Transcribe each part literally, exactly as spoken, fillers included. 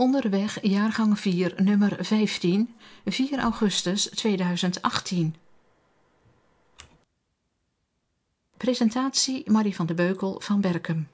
Onderweg jaargang vier nummer vijftien, vier augustus tweeduizend achttien. Presentatie Marie van de Beukel van Berkem.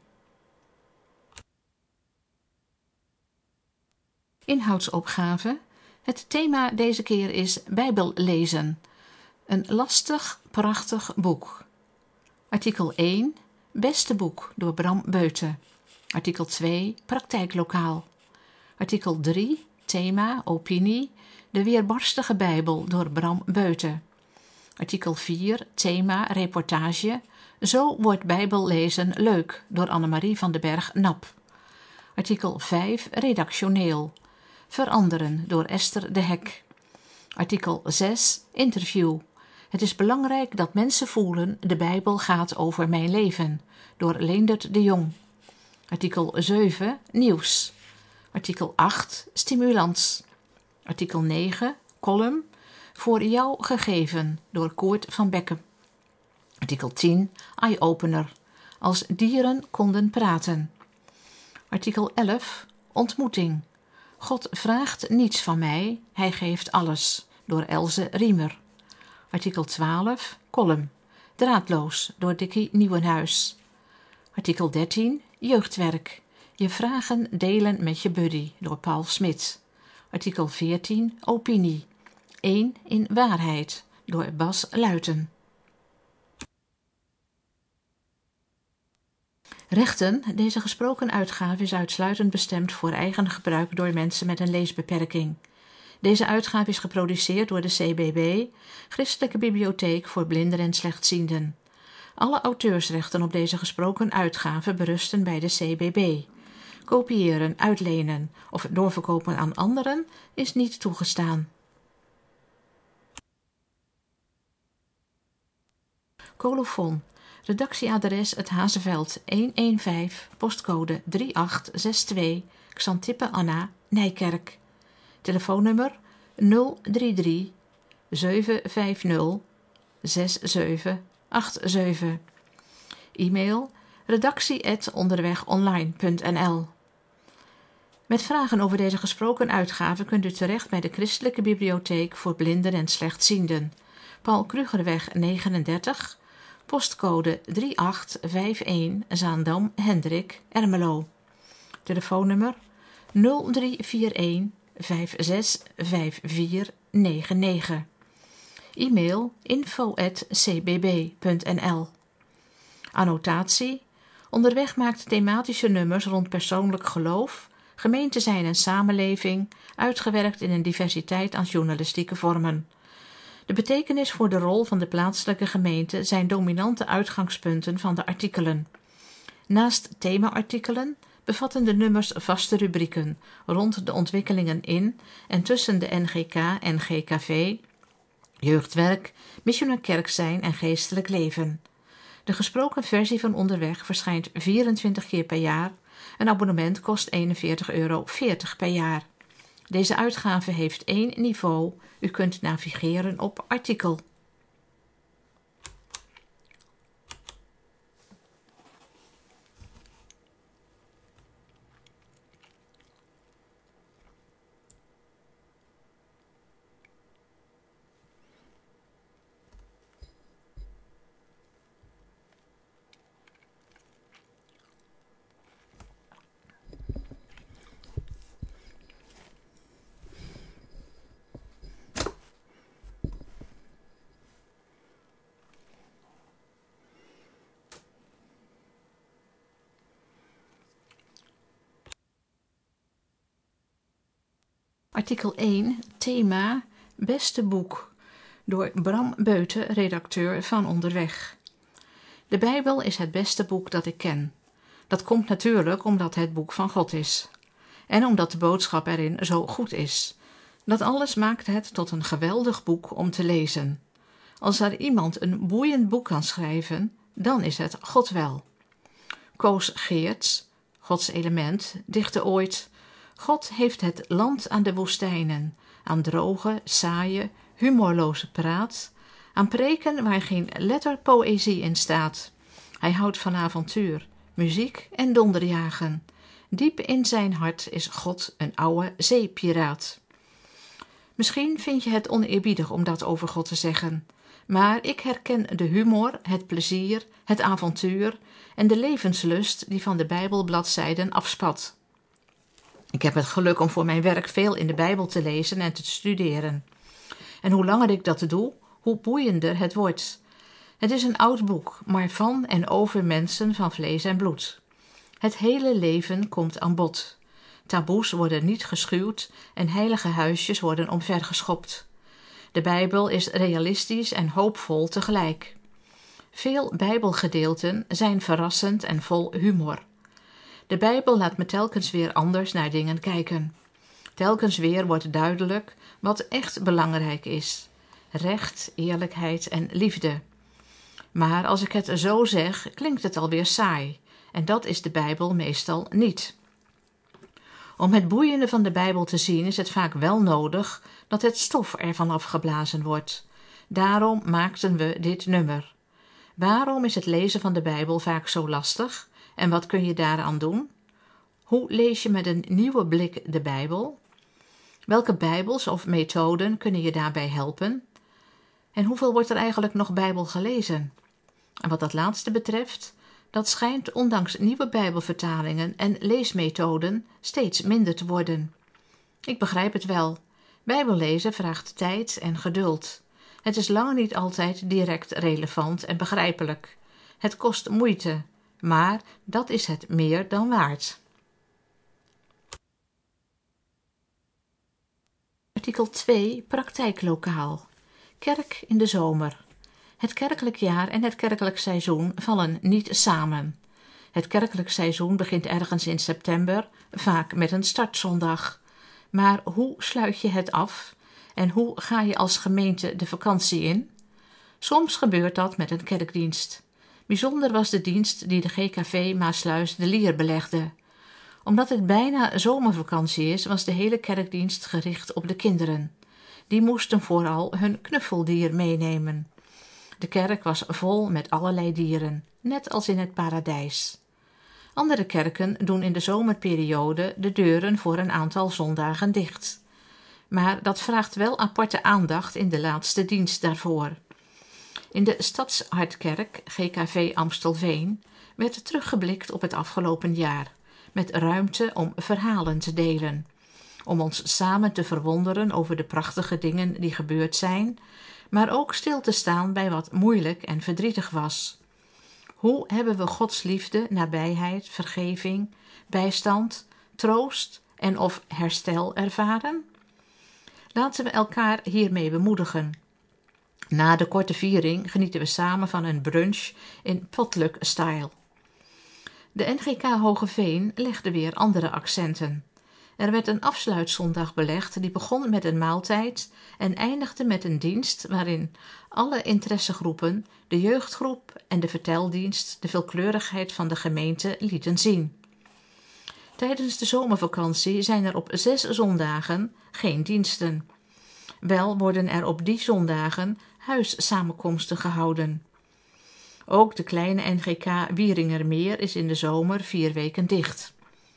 Inhoudsopgave. Het thema deze keer is Bijbel lezen. Een lastig, prachtig boek. Artikel één. Beste boek door Bram Beuten. Artikel twee. Praktijklokaal. Artikel drie. Thema, opinie. De weerbarstige Bijbel door Bram Beuten. Artikel vier. Thema, reportage. Zo wordt Bijbel lezen leuk door Annemarie van den Berg Nap. Artikel vijf. Redactioneel. Veranderen door Esther de Hek. Artikel zes. Interview. Het is belangrijk dat mensen voelen de Bijbel gaat over mijn leven door Leendert de Jong. Artikel zeven. Nieuws. Artikel acht. Stimulans. Artikel negen. Column. Voor jou gegeven door Koert van Bekken. Artikel tien. Eye-opener. Als dieren konden praten. Artikel elf. Ontmoeting. God vraagt niets van mij, hij geeft alles, door Else Riemer. Artikel twaalf. Column. Draadloos, door Dickie Nieuwenhuis. Artikel dertien. Jeugdwerk. Je vragen delen met je buddy, door Paul Smit. Artikel veertien. Opinie. één in waarheid, door Bas Luiten. Rechten. Deze gesproken uitgave is uitsluitend bestemd voor eigen gebruik door mensen met een leesbeperking. Deze uitgave is geproduceerd door de C B B, Christelijke Bibliotheek voor Blinden en Slechtzienden. Alle auteursrechten op deze gesproken uitgave berusten bij de C B B. Kopiëren, uitlenen of doorverkopen aan anderen is niet toegestaan. Colofon. Redactieadres Het Hazeveld honderdvijftien, postcode drie acht zes twee, Xantippe Anna, Nijkerk. Telefoonnummer nul drie drie zeven vijf nul zes zeven acht zeven. E-mail redactie at onderwegonline punt n l. Met vragen over deze gesproken uitgave kunt u terecht bij de Christelijke Bibliotheek voor Blinden en Slechtzienden. Paul Krugerweg negenendertig, postcode drie acht vijf een, Zaandam, Hendrik, Ermelo. Telefoonnummer nul drie vier een vijf zes vijf vier negen negen. E-mail info at c b b punt n l. Annotatie. Onderweg maakt thematische nummers rond persoonlijk geloof, gemeente zijn en samenleving, uitgewerkt in een diversiteit aan journalistieke vormen. De betekenis voor de rol van de plaatselijke gemeente zijn dominante uitgangspunten van de artikelen. Naast thema-artikelen bevatten de nummers vaste rubrieken rond de ontwikkelingen in en tussen de N G K en G K V, jeugdwerk, missionair kerk zijn en geestelijk leven. De gesproken versie van Onderweg verschijnt vierentwintig keer per jaar. Een abonnement kost eenenveertig euro veertig per jaar. Deze uitgave heeft één niveau. U kunt navigeren op artikel. Artikel één. Thema Beste boek door Bram Beuten, redacteur van Onderweg. De Bijbel is het beste boek dat ik ken. Dat komt natuurlijk omdat het boek van God is. En omdat de boodschap erin zo goed is. Dat alles maakt het tot een geweldig boek om te lezen. Als er iemand een boeiend boek kan schrijven, dan is het God wel. Koos Geerts, Gods element, dichtte ooit: God heeft het land aan de woestijnen, aan droge, saaie, humorloze praat, aan preken waar geen letter poëzie in staat. Hij houdt van avontuur, muziek en donderjagen Diep in zijn hart is God een oude zeepiraat. Misschien vind je het oneerbiedig om dat over God te zeggen, maar ik herken de humor, het plezier, het avontuur en de levenslust die van de Bijbelbladzijden afspat. Ik heb het geluk om voor mijn werk veel in de Bijbel te lezen en te studeren. En hoe langer ik dat doe, hoe boeiender het wordt. Het is een oud boek, maar van en over mensen van vlees en bloed. Het hele leven komt aan bod. Taboes worden niet geschuwd en heilige huisjes worden omvergeschopt. De Bijbel is realistisch en hoopvol tegelijk. Veel Bijbelgedeelten zijn verrassend en vol humor. De Bijbel laat me telkens weer anders naar dingen kijken. Telkens weer wordt duidelijk wat echt belangrijk is. Recht, eerlijkheid en liefde. Maar als ik het zo zeg, klinkt het alweer saai. En dat is de Bijbel meestal niet. Om het boeiende van de Bijbel te zien is het vaak wel nodig dat het stof ervan afgeblazen wordt. Daarom maakten we dit nummer. Waarom is het lezen van de Bijbel vaak zo lastig en wat kun je daaraan doen? Hoe lees je met een nieuwe blik de Bijbel? Welke Bijbels of methoden kunnen je daarbij helpen? En hoeveel wordt er eigenlijk nog Bijbel gelezen? En wat dat laatste betreft, dat schijnt ondanks nieuwe Bijbelvertalingen en leesmethoden steeds minder te worden. Ik begrijp het wel. Bijbellezen vraagt tijd en geduld. Het is lang niet altijd direct relevant en begrijpelijk. Het kost moeite, maar dat is het meer dan waard. Artikel twee. Praktijklokaal. Kerk in de zomer. Het kerkelijk jaar en het kerkelijk seizoen vallen niet samen. Het kerkelijk seizoen begint ergens in september, vaak met een startzondag. Maar hoe sluit je het af? En hoe ga je als gemeente de vakantie in? Soms gebeurt dat met een kerkdienst. Bijzonder was de dienst die de G K V Maasluis de Lier belegde. Omdat het bijna zomervakantie is, was de hele kerkdienst gericht op de kinderen. Die moesten vooral hun knuffeldier meenemen. De kerk was vol met allerlei dieren, net als in het paradijs. Andere kerken doen in de zomerperiode de deuren voor een aantal zondagen dicht. Maar dat vraagt wel aparte aandacht in de laatste dienst daarvoor. In de Stadshartkerk, G K V Amstelveen, werd teruggeblikt op het afgelopen jaar, met ruimte om verhalen te delen, om ons samen te verwonderen over de prachtige dingen die gebeurd zijn, maar ook stil te staan bij wat moeilijk en verdrietig was. Hoe hebben we Gods liefde, nabijheid, vergeving, bijstand, troost en of herstel ervaren? Laten we elkaar hiermee bemoedigen. Na de korte viering genieten we samen van een brunch in potluck-style. De N G K Hogeveen legde weer andere accenten. Er werd een afsluitzondag belegd die begon met een maaltijd en eindigde met een dienst waarin alle interessegroepen, de jeugdgroep en de verteldienst de veelkleurigheid van de gemeente lieten zien. Tijdens de zomervakantie zijn er op zes zondagen geen diensten. Wel worden er op die zondagen huissamenkomsten gehouden. Ook de kleine N G K Wieringermeer is in de zomer vier weken dicht.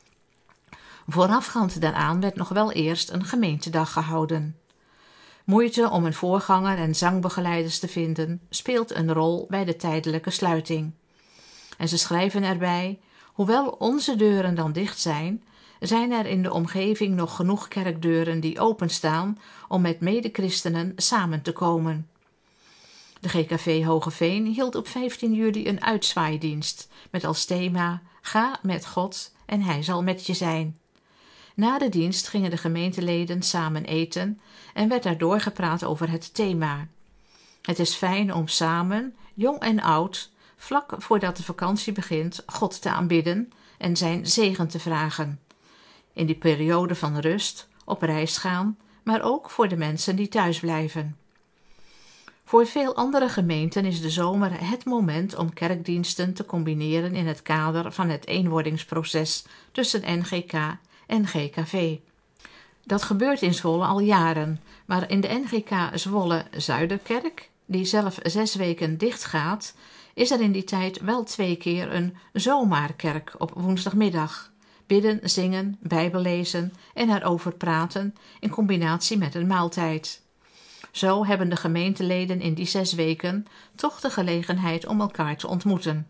Voorafgaand daaraan werd nog wel eerst een gemeentedag gehouden. Moeite om een voorganger en zangbegeleiders te vinden speelt een rol bij de tijdelijke sluiting. En ze schrijven erbij: hoewel onze deuren dan dicht zijn, zijn er in de omgeving nog genoeg kerkdeuren die openstaan om met medechristenen samen te komen. De G K V Hogeveen hield op vijftien juli een uitzwaaidienst met als thema: ga met God en hij zal met je zijn. Na de dienst gingen de gemeenteleden samen eten en werd er doorgepraat over het thema. Het is fijn om samen, jong en oud, vlak voordat de vakantie begint, God te aanbidden en zijn zegen te vragen. In die periode van rust, op reis gaan, maar ook voor de mensen die thuis blijven. Voor veel andere gemeenten is de zomer het moment om kerkdiensten te combineren in het kader van het eenwordingsproces tussen N G K en G K V. Dat gebeurt in Zwolle al jaren, maar in de N G K Zwolle Zuiderkerk, die zelf zes weken dicht gaat, is er in die tijd wel twee keer een zomaarkerk op woensdagmiddag, bidden, zingen, Bijbel lezen en erover praten in combinatie met een maaltijd. Zo hebben de gemeenteleden in die zes weken toch de gelegenheid om elkaar te ontmoeten.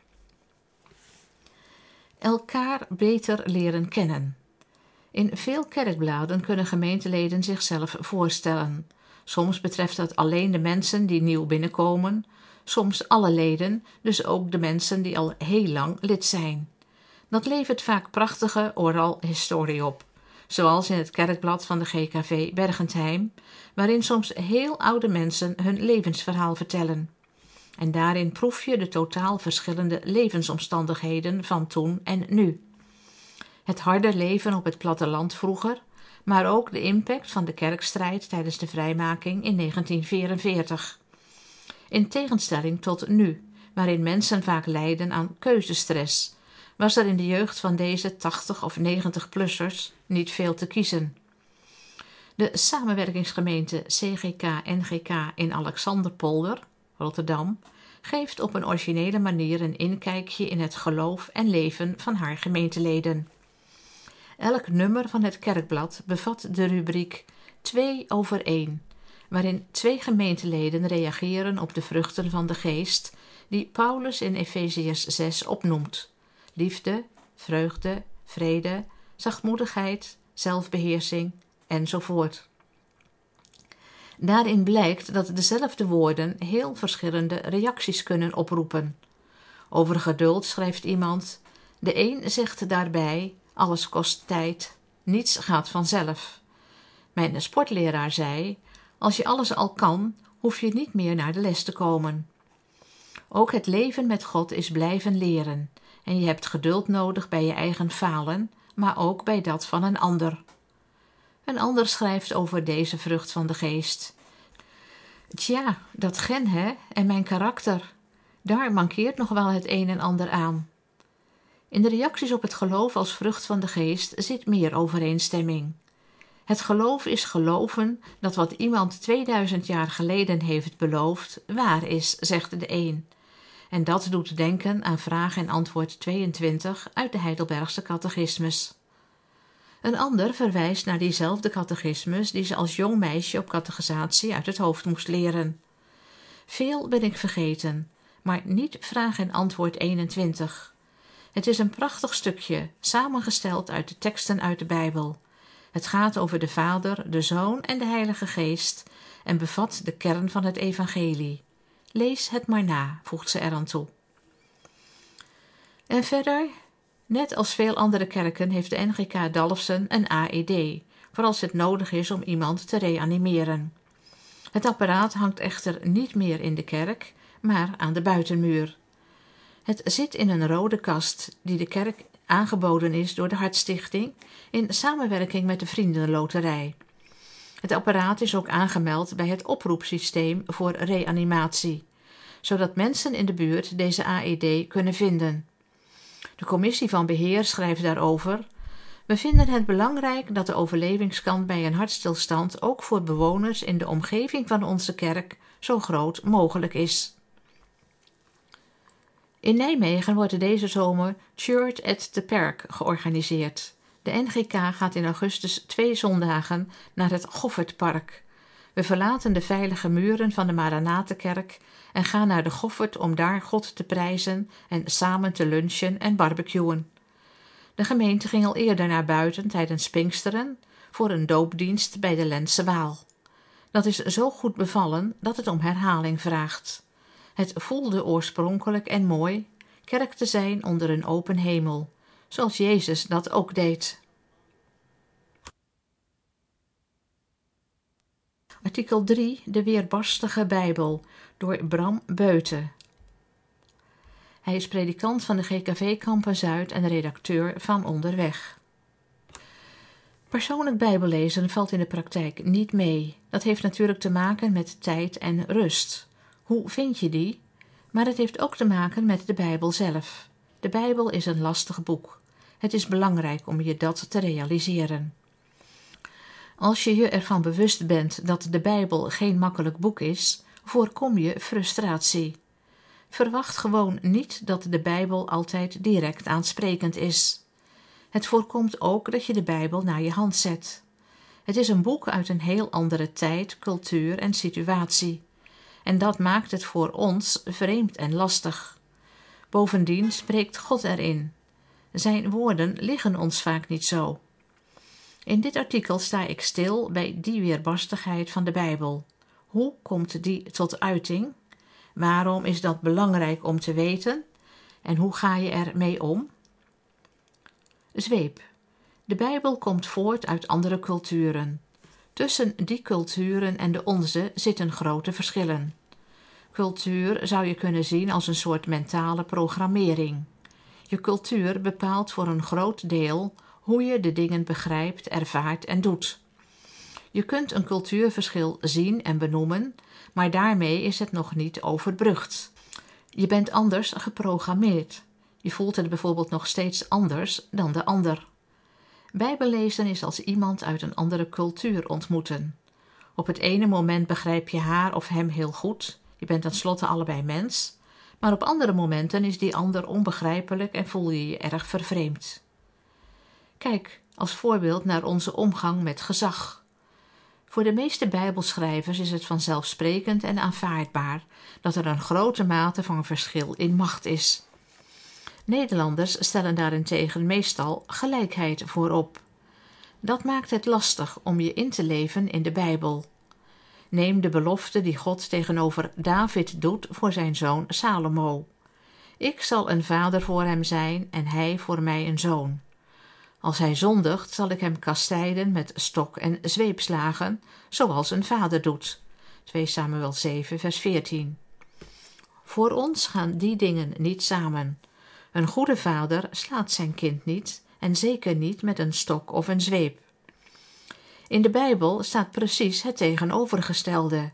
Elkaar beter leren kennen. In veel kerkbladen kunnen gemeenteleden zichzelf voorstellen. Soms betreft dat alleen de mensen die nieuw binnenkomen, soms alle leden, dus ook de mensen die al heel lang lid zijn. Dat levert vaak prachtige oral historie op, zoals in het kerkblad van de G K V Bergentheim, waarin soms heel oude mensen hun levensverhaal vertellen. En daarin proef je de totaal verschillende levensomstandigheden van toen en nu. Het harde leven op het platteland vroeger, maar ook de impact van de kerkstrijd tijdens de vrijmaking in negentien vierenveertig. In tegenstelling tot nu, waarin mensen vaak lijden aan keuzestress, was er in de jeugd van deze tachtig of negentig-plussers niet veel te kiezen. De samenwerkingsgemeente C G K N G K in Alexanderpolder, Rotterdam, geeft op een originele manier een inkijkje in het geloof en leven van haar gemeenteleden. Elk nummer van het kerkblad bevat de rubriek twee over één, waarin twee gemeenteleden reageren op de vruchten van de geest die Paulus in Efeziërs zes opnoemt: liefde, vreugde, vrede, zachtmoedigheid, zelfbeheersing enzovoort. Daarin blijkt dat dezelfde woorden heel verschillende reacties kunnen oproepen. Over geduld schrijft iemand: de een zegt daarbij: alles kost tijd, niets gaat vanzelf. Mijn sportleraar zei: als je alles al kan, hoef je niet meer naar de les te komen. Ook het leven met God is blijven leren en je hebt geduld nodig bij je eigen falen, maar ook bij dat van een ander. Een ander schrijft over deze vrucht van de geest: tja, dat gen hè, en mijn karakter, daar mankeert nog wel het een en ander aan. In de reacties op het geloof als vrucht van de geest zit meer overeenstemming. Het geloof is geloven dat wat iemand tweeduizend jaar geleden heeft beloofd, waar is, zegt de een. En dat doet denken aan vraag en antwoord tweeëntwintig uit de Heidelbergse catechismus. Een ander verwijst naar diezelfde catechismus die ze als jong meisje op catechisatie uit het hoofd moest leren. Veel ben ik vergeten, maar niet vraag en antwoord eenentwintig. Het is een prachtig stukje, samengesteld uit de teksten uit de Bijbel. Het gaat over de Vader, de Zoon en de Heilige Geest en bevat de kern van het evangelie. Lees het maar na, voegt ze eraan toe. En verder, net als veel andere kerken heeft de N G K Dalfsen een A E D, voor als het nodig is om iemand te reanimeren. Het apparaat hangt echter niet meer in de kerk, maar aan de buitenmuur. Het zit in een rode kast die de kerk aangeboden is door de Hartstichting in samenwerking met de Vriendenloterij. Het apparaat is ook aangemeld bij het oproepsysteem voor reanimatie, zodat mensen in de buurt deze A E D kunnen vinden. De commissie van beheer schrijft daarover: we vinden het belangrijk dat de overlevingskans bij een hartstilstand ook voor bewoners in de omgeving van onze kerk zo groot mogelijk is. In Nijmegen wordt deze zomer Church at the Park georganiseerd. De N G K gaat in augustus twee zondagen naar het Goffertpark. We verlaten de veilige muren van de Maranatenkerk en gaan naar de Goffert om daar God te prijzen en samen te lunchen en barbecuen. De gemeente ging al eerder naar buiten tijdens Pinksteren voor een doopdienst bij de Lentse Waal. Dat is zo goed bevallen dat het om herhaling vraagt. Het voelde oorspronkelijk en mooi kerk te zijn onder een open hemel, zoals Jezus dat ook deed. Artikel drie, de Weerbarstige Bijbel, door Bram Beuten. Hij is predikant van de G K V Kampen Zuid en redacteur van Onderweg. Persoonlijk bijbellezen valt in de praktijk niet mee. Dat heeft natuurlijk te maken met tijd en rust. Hoe vind je die? Maar het heeft ook te maken met de Bijbel zelf. De Bijbel is een lastig boek. Het is belangrijk om je dat te realiseren. Als je je ervan bewust bent dat de Bijbel geen makkelijk boek is, voorkom je frustratie. Verwacht gewoon niet dat de Bijbel altijd direct aansprekend is. Het voorkomt ook dat je de Bijbel naar je hand zet. Het is een boek uit een heel andere tijd, cultuur en situatie. En dat maakt het voor ons vreemd en lastig. Bovendien spreekt God erin. Zijn woorden liggen ons vaak niet zo. In dit artikel sta ik stil bij die weerbarstigheid van de Bijbel. Hoe komt die tot uiting? Waarom is dat belangrijk om te weten? En hoe ga je ermee om? Zweep. De Bijbel komt voort uit andere culturen. Tussen die culturen en de onze zitten grote verschillen. Cultuur zou je kunnen zien als een soort mentale programmering. Je cultuur bepaalt voor een groot deel hoe je de dingen begrijpt, ervaart en doet. Je kunt een cultuurverschil zien en benoemen, maar daarmee is het nog niet overbrugd. Je bent anders geprogrammeerd. Je voelt het bijvoorbeeld nog steeds anders dan de ander. Bijbellezen is als iemand uit een andere cultuur ontmoeten. Op het ene moment begrijp je haar of hem heel goed. Je bent tenslotte allebei mens. Maar op andere momenten is die ander onbegrijpelijk en voel je je erg vervreemd. Kijk als voorbeeld naar onze omgang met gezag. Voor de meeste Bijbelschrijvers is het vanzelfsprekend en aanvaardbaar dat er een grote mate van verschil in macht is. Nederlanders stellen daarentegen meestal gelijkheid voorop. Dat maakt het lastig om je in te leven in de Bijbel. Neem de belofte die God tegenover David doet voor zijn zoon Salomo. Ik zal een vader voor hem zijn en hij voor mij een zoon. Als hij zondigt, zal ik hem kastijden met stok en zweepslagen, zoals een vader doet. twee Samuel zeven, vers veertien. Voor ons gaan die dingen niet samen. Een goede vader slaat zijn kind niet en zeker niet met een stok of een zweep. In de Bijbel staat precies het tegenovergestelde.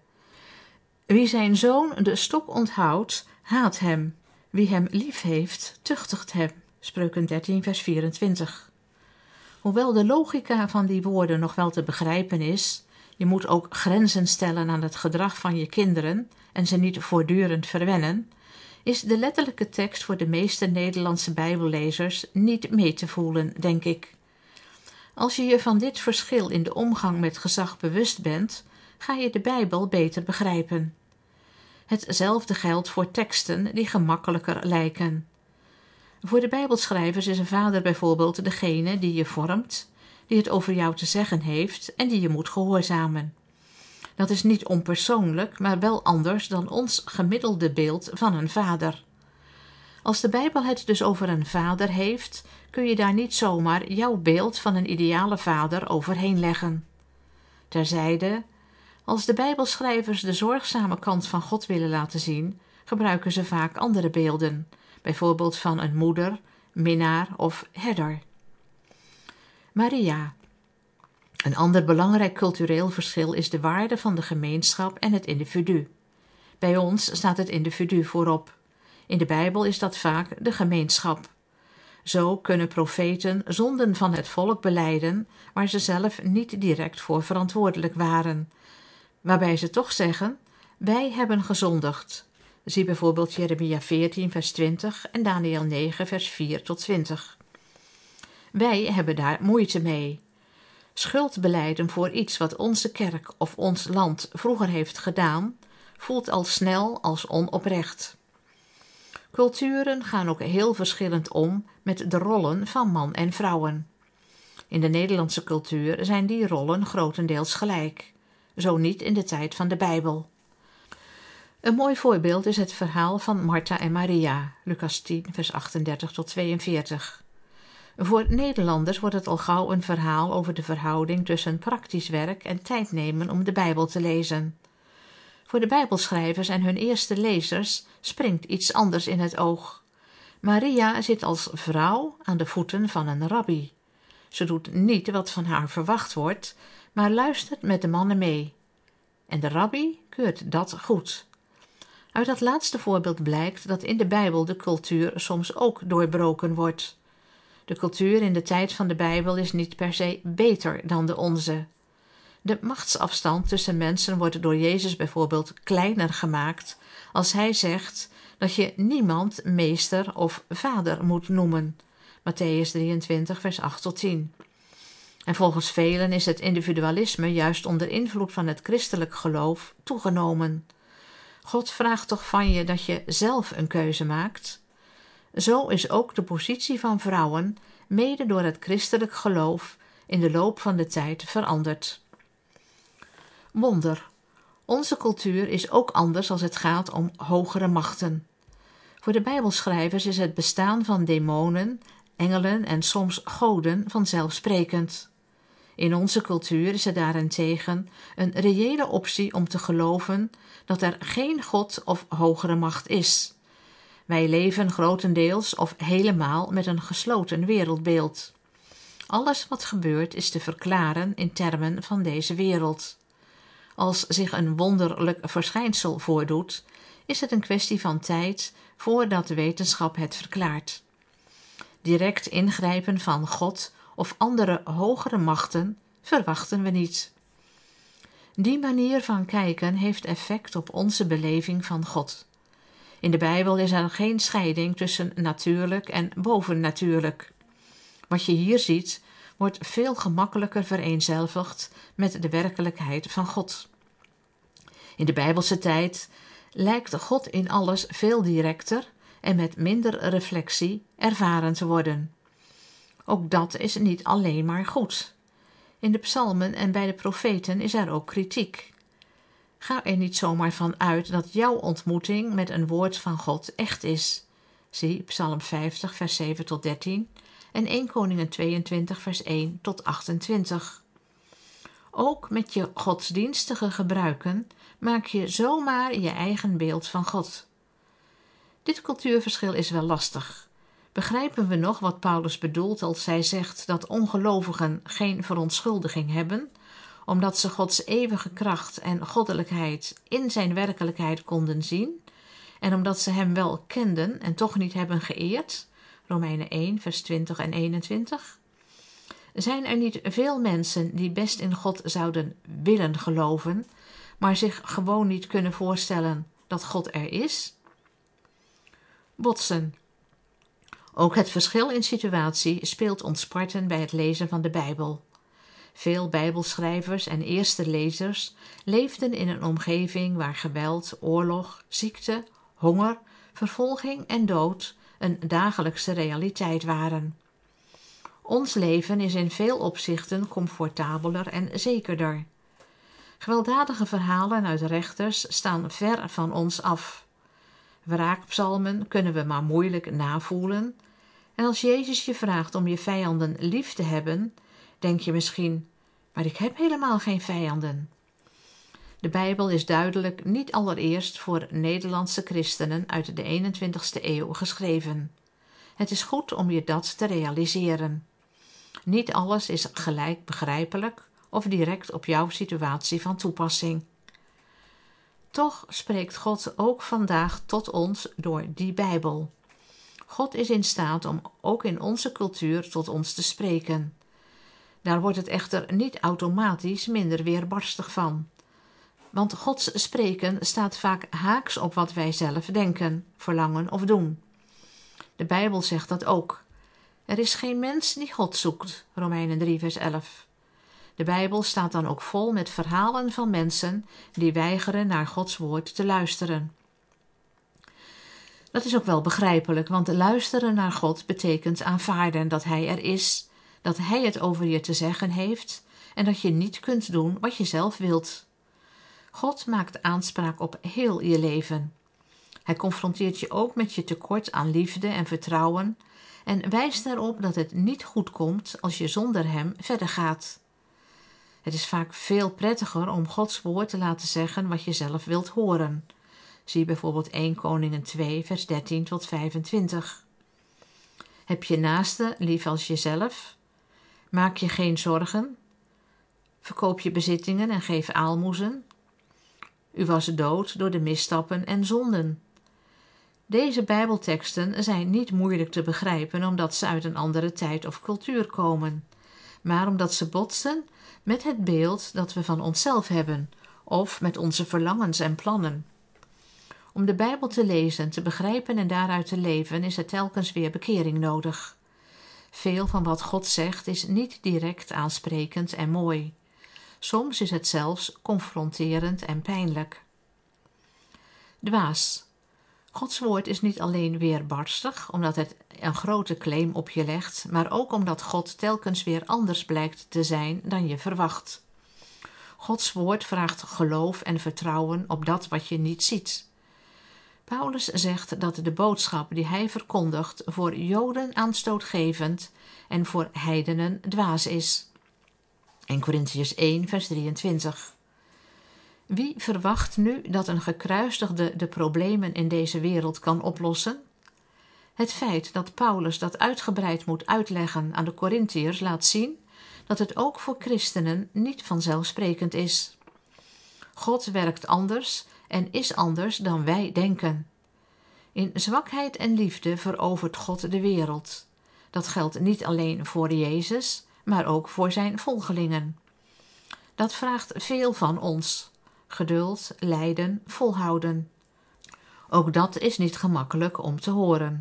Wie zijn zoon de stok onthoudt, haat hem. Wie hem lief heeft, tuchtigt hem. Spreuken dertien, vers vierentwintig. Hoewel de logica van die woorden nog wel te begrijpen is, je moet ook grenzen stellen aan het gedrag van je kinderen en ze niet voortdurend verwennen, is de letterlijke tekst voor de meeste Nederlandse Bijbellezers niet mee te voelen, denk ik. Als je je van dit verschil in de omgang met gezag bewust bent, ga je de Bijbel beter begrijpen. Hetzelfde geldt voor teksten die gemakkelijker lijken. Voor de Bijbelschrijvers is een vader bijvoorbeeld degene die je vormt, die het over jou te zeggen heeft en die je moet gehoorzamen. Dat is niet onpersoonlijk, maar wel anders dan ons gemiddelde beeld van een vader. Als de Bijbel het dus over een vader heeft, kun je daar niet zomaar jouw beeld van een ideale vader overheen leggen. Terzijde, als de Bijbelschrijvers de zorgzame kant van God willen laten zien, gebruiken ze vaak andere beelden, bijvoorbeeld van een moeder, minnaar of herder. Maria. Een ander belangrijk cultureel verschil is de waarde van de gemeenschap en het individu. Bij ons staat het individu voorop. In de Bijbel is dat vaak de gemeenschap. Zo kunnen profeten zonden van het volk belijden, waar ze zelf niet direct voor verantwoordelijk waren. Waarbij ze toch zeggen, wij hebben gezondigd. Zie bijvoorbeeld Jeremia veertien, vers twintig en Daniël negen, vers vier tot twintig. Wij hebben daar moeite mee. Schuld belijden voor iets wat onze kerk of ons land vroeger heeft gedaan, voelt al snel als onoprecht. Culturen gaan ook heel verschillend om met de rollen van man en vrouwen. In de Nederlandse cultuur zijn die rollen grotendeels gelijk, zo niet in de tijd van de Bijbel. Een mooi voorbeeld is het verhaal van Martha en Maria, Lucas tien, vers achtendertig tot tweeënveertig. Voor Nederlanders wordt het al gauw een verhaal over de verhouding tussen praktisch werk en tijd nemen om de Bijbel te lezen. Voor de Bijbelschrijvers en hun eerste lezers springt iets anders in het oog. Maria zit als vrouw aan de voeten van een rabbi. Ze doet niet wat van haar verwacht wordt, maar luistert met de mannen mee. En de rabbi keurt dat goed. Uit dat laatste voorbeeld blijkt dat in de Bijbel de cultuur soms ook doorbroken wordt. De cultuur in de tijd van de Bijbel is niet per se beter dan de onze. De machtsafstand tussen mensen wordt door Jezus bijvoorbeeld kleiner gemaakt als hij zegt dat je niemand meester of vader moet noemen, Matthäus drieëntwintig, vers acht tot tien. En volgens velen is het individualisme juist onder invloed van het christelijk geloof toegenomen. God vraagt toch van je dat je zelf een keuze maakt? Zo is ook de positie van vrouwen, mede door het christelijk geloof, in de loop van de tijd veranderd. Wonder. Onze cultuur is ook anders als het gaat om hogere machten. Voor de Bijbelschrijvers is het bestaan van demonen, engelen en soms goden vanzelfsprekend. In onze cultuur is het daarentegen een reële optie om te geloven dat er geen God of hogere macht is. Wij leven grotendeels of helemaal met een gesloten wereldbeeld. Alles wat gebeurt is te verklaren in termen van deze wereld. Als zich een wonderlijk verschijnsel voordoet, is het een kwestie van tijd voordat de wetenschap het verklaart. Direct ingrijpen van God of andere hogere machten verwachten we niet. Die manier van kijken heeft effect op onze beleving van God. In de Bijbel is er geen scheiding tussen natuurlijk en bovennatuurlijk. Wat je hier ziet, wordt veel gemakkelijker vereenzelvigd met de werkelijkheid van God. In de Bijbelse tijd lijkt God in alles veel directer en met minder reflectie ervaren te worden. Ook dat is niet alleen maar goed. In de psalmen en bij de profeten is er ook kritiek. Ga er niet zomaar van uit dat jouw ontmoeting met een woord van God echt is. Zie Psalm vijftig, vers zeven tot dertien en eerste Koningen tweeëntwintig, vers één tot achtentwintig. Ook met je godsdienstige gebruiken maak je zomaar je eigen beeld van God. Dit cultuurverschil is wel lastig. Begrijpen we nog wat Paulus bedoelt als hij zegt dat ongelovigen geen verontschuldiging hebben, omdat ze Gods eeuwige kracht en goddelijkheid in zijn werkelijkheid konden zien, en omdat ze hem wel kenden en toch niet hebben geëerd? Romeinen één, vers twintig en eenentwintig. Zijn er niet veel mensen die best in God zouden willen geloven, maar zich gewoon niet kunnen voorstellen dat God er is? Botsen. Ook het verschil in situatie speelt ons parten bij het lezen van de Bijbel. Veel Bijbelschrijvers en eerste lezers leefden in een omgeving waar geweld, oorlog, ziekte, honger, vervolging en dood een dagelijkse realiteit waren. Ons leven is in veel opzichten comfortabeler en zekerder. Gewelddadige verhalen uit rechters staan ver van ons af. Wraakpsalmen kunnen we maar moeilijk navoelen. En als Jezus je vraagt om je vijanden lief te hebben, denk je misschien, maar ik heb helemaal geen vijanden. De Bijbel is duidelijk niet allereerst voor Nederlandse christenen uit de eenentwintigste eeuw geschreven. Het is goed om je dat te realiseren. Niet alles is gelijk begrijpelijk of direct op jouw situatie van toepassing. Toch spreekt God ook vandaag tot ons door die Bijbel. God is in staat om ook in onze cultuur tot ons te spreken. Daar wordt het echter niet automatisch minder weerbarstig van. Want Gods spreken staat vaak haaks op wat wij zelf denken, verlangen of doen. De Bijbel zegt dat ook. Er is geen mens die God zoekt, Romeinen drie, vers elf. De Bijbel staat dan ook vol met verhalen van mensen die weigeren naar Gods woord te luisteren. Dat is ook wel begrijpelijk, want luisteren naar God betekent aanvaarden dat Hij er is, dat Hij het over je te zeggen heeft en dat je niet kunt doen wat je zelf wilt. God maakt aanspraak op heel je leven. Hij confronteert je ook met je tekort aan liefde en vertrouwen en wijst erop dat het niet goed komt als je zonder Hem verder gaat. Het is vaak veel prettiger om Gods woord te laten zeggen wat je zelf wilt horen. Zie bijvoorbeeld eerste Koningen twee, vers dertien tot vijfentwintig. Heb je naaste lief als jezelf? Maak je geen zorgen? Verkoop je bezittingen en geef aalmoezen? U was dood door de misstappen en zonden. Deze Bijbelteksten zijn niet moeilijk te begrijpen omdat ze uit een andere tijd of cultuur komen, maar omdat ze botsen met het beeld dat we van onszelf hebben of met onze verlangens en plannen. Om de Bijbel te lezen, te begrijpen en daaruit te leven is er telkens weer bekering nodig. Veel van wat God zegt is niet direct aansprekend en mooi. Soms is het zelfs confronterend en pijnlijk. Dwaas. Gods woord is niet alleen weerbarstig, omdat het een grote claim op je legt, maar ook omdat God telkens weer anders blijkt te zijn dan je verwacht. Gods woord vraagt geloof en vertrouwen op dat wat je niet ziet. Paulus zegt dat de boodschap die hij verkondigt voor Joden aanstootgevend en voor heidenen dwaas is. In Korintiërs één vers drieëntwintig. Wie verwacht nu dat een gekruisigde de problemen in deze wereld kan oplossen? Het feit dat Paulus dat uitgebreid moet uitleggen aan de Korintiërs laat zien dat het ook voor christenen niet vanzelfsprekend is. God werkt anders en is anders dan wij denken. In zwakheid en liefde verovert God de wereld. Dat geldt niet alleen voor Jezus, maar ook voor zijn volgelingen. Dat vraagt veel van ons. Geduld, lijden, volhouden. Ook dat is niet gemakkelijk om te horen.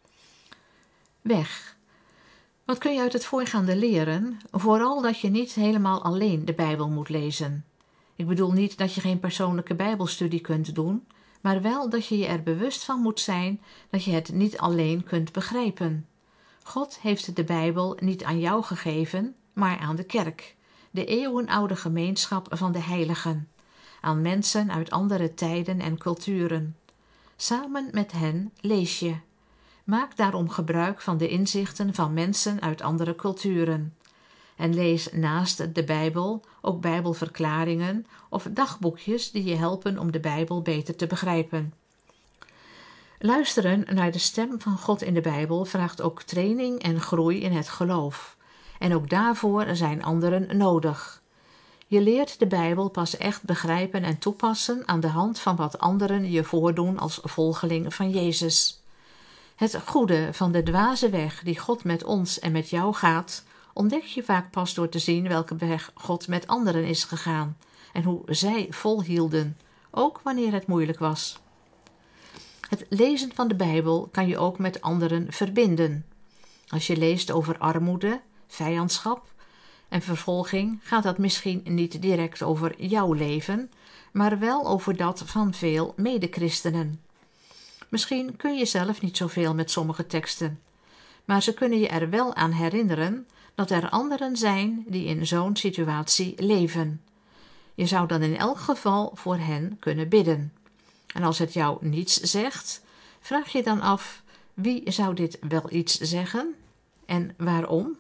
Weg. Wat kun je uit het voorgaande leren? Vooral dat je niet helemaal alleen de Bijbel moet lezen. Ik bedoel niet dat je geen persoonlijke Bijbelstudie kunt doen, maar wel dat je je er bewust van moet zijn dat je het niet alleen kunt begrijpen. God heeft de Bijbel niet aan jou gegeven, maar aan de kerk, de eeuwenoude gemeenschap van de heiligen, aan mensen uit andere tijden en culturen. Samen met hen lees je. Maak daarom gebruik van de inzichten van mensen uit andere culturen. En lees naast de Bijbel ook Bijbelverklaringen of dagboekjes die je helpen om de Bijbel beter te begrijpen. Luisteren naar de stem van God in de Bijbel vraagt ook training en groei in het geloof. En ook daarvoor zijn anderen nodig. Je leert de Bijbel pas echt begrijpen en toepassen aan de hand van wat anderen je voordoen als volgeling van Jezus. Het goede van de dwaze weg die God met ons en met jou gaat, ontdek je vaak pas door te zien welke weg God met anderen is gegaan en hoe zij volhielden, ook wanneer het moeilijk was. Het lezen van de Bijbel kan je ook met anderen verbinden. Als je leest over armoede, vijandschap en vervolging, gaat dat misschien niet direct over jouw leven, maar wel over dat van veel medechristenen. Misschien kun je zelf niet zoveel met sommige teksten, maar ze kunnen je er wel aan herinneren dat er anderen zijn die in zo'n situatie leven. Je zou dan in elk geval voor hen kunnen bidden. En als het jou niets zegt, vraag je dan af, wie zou dit wel iets zeggen en waarom?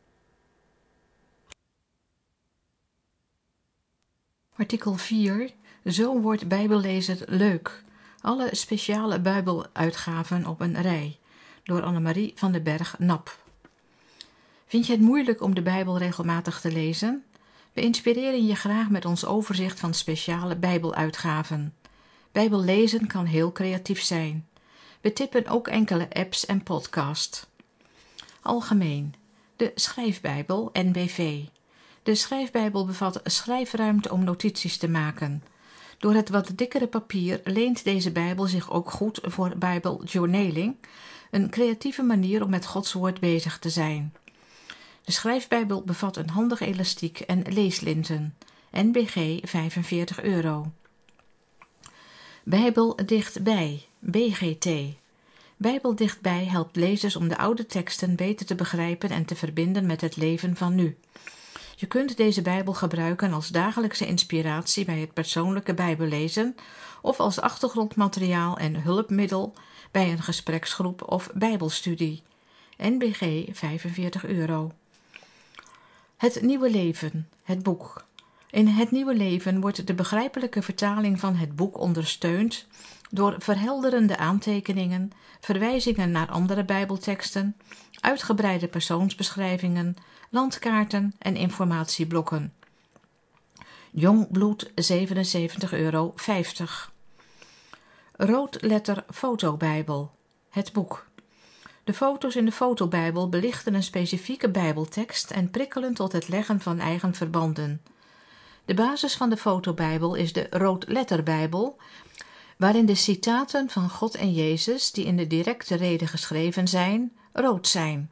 Artikel vier. Zo wordt Bijbellezen leuk. Alle speciale Bijbeluitgaven op een rij. Door Annemarie van den Berg Nap. Vind je het moeilijk om de Bijbel regelmatig te lezen? We inspireren je graag met ons overzicht van speciale Bijbeluitgaven. Bijbel lezen kan heel creatief zijn. We tippen ook enkele apps en podcasts. Algemeen. De Schrijfbijbel N B V. De Schrijfbijbel bevat schrijfruimte om notities te maken. Door het wat dikkere papier leent deze Bijbel zich ook goed voor Bijbeljournaling, een creatieve manier om met Gods woord bezig te zijn. De Schrijfbijbel bevat een handig elastiek en leeslinten. N B G vijfenveertig euro. Bijbel dichtbij, B G T. Bijbel dichtbij helpt lezers om de oude teksten beter te begrijpen en te verbinden met het leven van nu. Je kunt deze Bijbel gebruiken als dagelijkse inspiratie bij het persoonlijke Bijbellezen of als achtergrondmateriaal en hulpmiddel bij een gespreksgroep of Bijbelstudie. N B G vijfenveertig euro. Het Nieuwe Leven, het boek. In Het Nieuwe Leven wordt de begrijpelijke vertaling van het boek ondersteund door verhelderende aantekeningen, verwijzingen naar andere Bijbelteksten, uitgebreide persoonsbeschrijvingen, landkaarten en informatieblokken. Jongbloed zevenenzeventig euro vijftig. Roodletter Fotobijbel, het boek. De foto's in de fotobijbel belichten een specifieke Bijbeltekst en prikkelen tot het leggen van eigen verbanden. De basis van de fotobijbel is de Roodletterbijbel, waarin de citaten van God en Jezus, die in de directe rede geschreven zijn, rood zijn.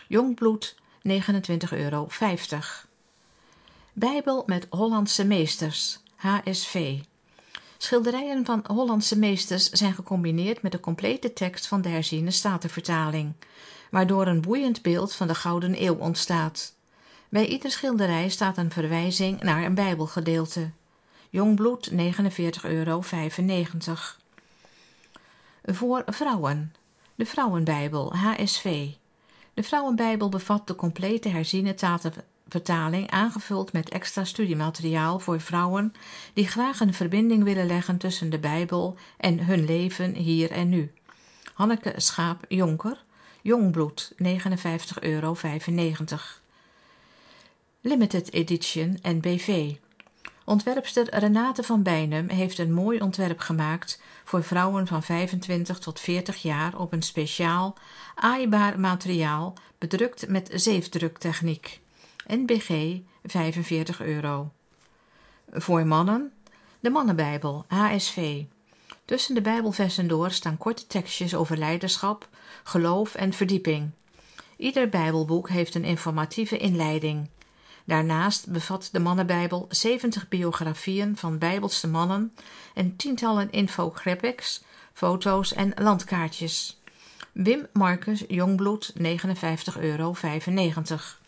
Jongbloed negenentwintig euro vijftig. Bijbel met Hollandse meesters, H S V. Schilderijen van Hollandse meesters zijn gecombineerd met de complete tekst van de herziene statenvertaling, waardoor een boeiend beeld van de Gouden Eeuw ontstaat. Bij ieder schilderij staat een verwijzing naar een bijbelgedeelte. Jongbloed negenenveertig euro vijfennegentig. Voor vrouwen. De Vrouwenbijbel, H S V. De Vrouwenbijbel bevat de complete herziene statenvertaling aangevuld met extra studiemateriaal voor vrouwen die graag een verbinding willen leggen tussen de Bijbel en hun leven hier en nu. Hanneke Schaap-Jonker, Jongbloed negenenvijftig euro vijfennegentig. Limited Edition N B V. Ontwerpster Renate van Bijnem heeft een mooi ontwerp gemaakt voor vrouwen van vijfentwintig tot veertig jaar op een speciaal, aaibaar materiaal bedrukt met zeefdruktechniek. N B G vijfenveertig euro. Voor mannen, de Mannenbijbel, H S V. Tussen de Bijbelversen door staan korte tekstjes over leiderschap, geloof en verdieping. Ieder Bijbelboek heeft een informatieve inleiding. Daarnaast bevat de Mannenbijbel zeventig biografieën van Bijbelse mannen en tientallen infographics, foto's en landkaartjes. Wim Marcus Jongbloed negenenvijftig euro vijfennegentig.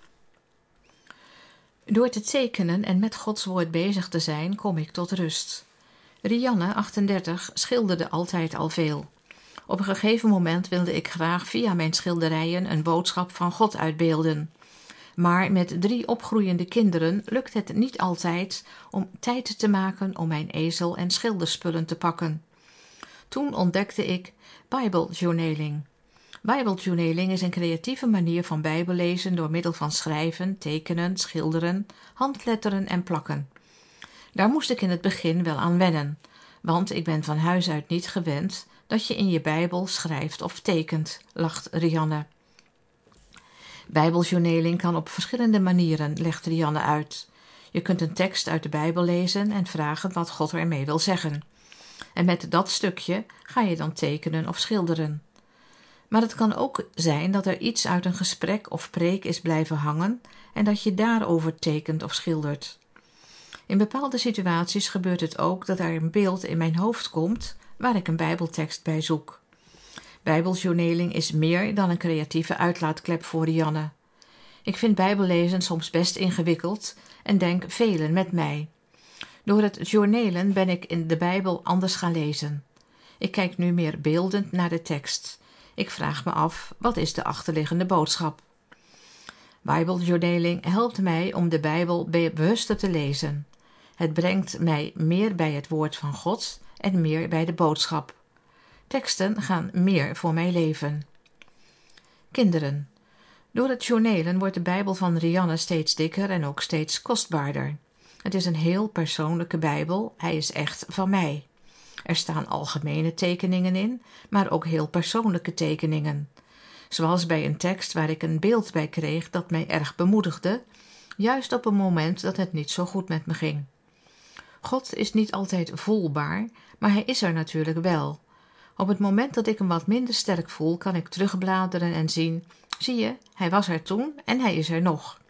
Door te tekenen en met Gods woord bezig te zijn, kom ik tot rust. Rianne, achtendertig, schilderde altijd al veel. Op een gegeven moment wilde ik graag via mijn schilderijen een boodschap van God uitbeelden. Maar met drie opgroeiende kinderen lukt het niet altijd om tijd te maken om mijn ezel en schilderspullen te pakken. Toen ontdekte ik Bijbeljournaling. Bijbeljournaling is een creatieve manier van bijbellezen door middel van schrijven, tekenen, schilderen, handletteren en plakken. Daar moest ik in het begin wel aan wennen, want ik ben van huis uit niet gewend dat je in je Bijbel schrijft of tekent, lacht Rianne. Bijbeljournaling kan op verschillende manieren, legt Rianne uit. Je kunt een tekst uit de Bijbel lezen en vragen wat God ermee wil zeggen. En met dat stukje ga je dan tekenen of schilderen. Maar het kan ook zijn dat er iets uit een gesprek of preek is blijven hangen en dat je daarover tekent of schildert. In bepaalde situaties gebeurt het ook dat er een beeld in mijn hoofd komt waar ik een Bijbeltekst bij zoek. Bijbeljournaling is meer dan een creatieve uitlaatklep voor Rianne. Ik vind Bijbellezen soms best ingewikkeld en denk velen met mij. Door het journalen ben ik in de Bijbel anders gaan lezen. Ik kijk nu meer beeldend naar de tekst. Ik vraag me af, wat is de achterliggende boodschap? Bijbeljournaling helpt mij om de Bijbel bewuster te lezen. Het brengt mij meer bij het woord van God en meer bij de boodschap. Teksten gaan meer voor mijn leven. Kinderen. Door het journalen wordt de Bijbel van Rianne steeds dikker en ook steeds kostbaarder. Het is een heel persoonlijke Bijbel, hij is echt van mij. Er staan algemene tekeningen in, maar ook heel persoonlijke tekeningen. Zoals bij een tekst waar ik een beeld bij kreeg dat mij erg bemoedigde, juist op een moment dat het niet zo goed met me ging. God is niet altijd voelbaar, maar hij is er natuurlijk wel. Op het moment dat ik hem wat minder sterk voel, kan ik terugbladeren en zien, zie je, hij was er toen en hij is er nog.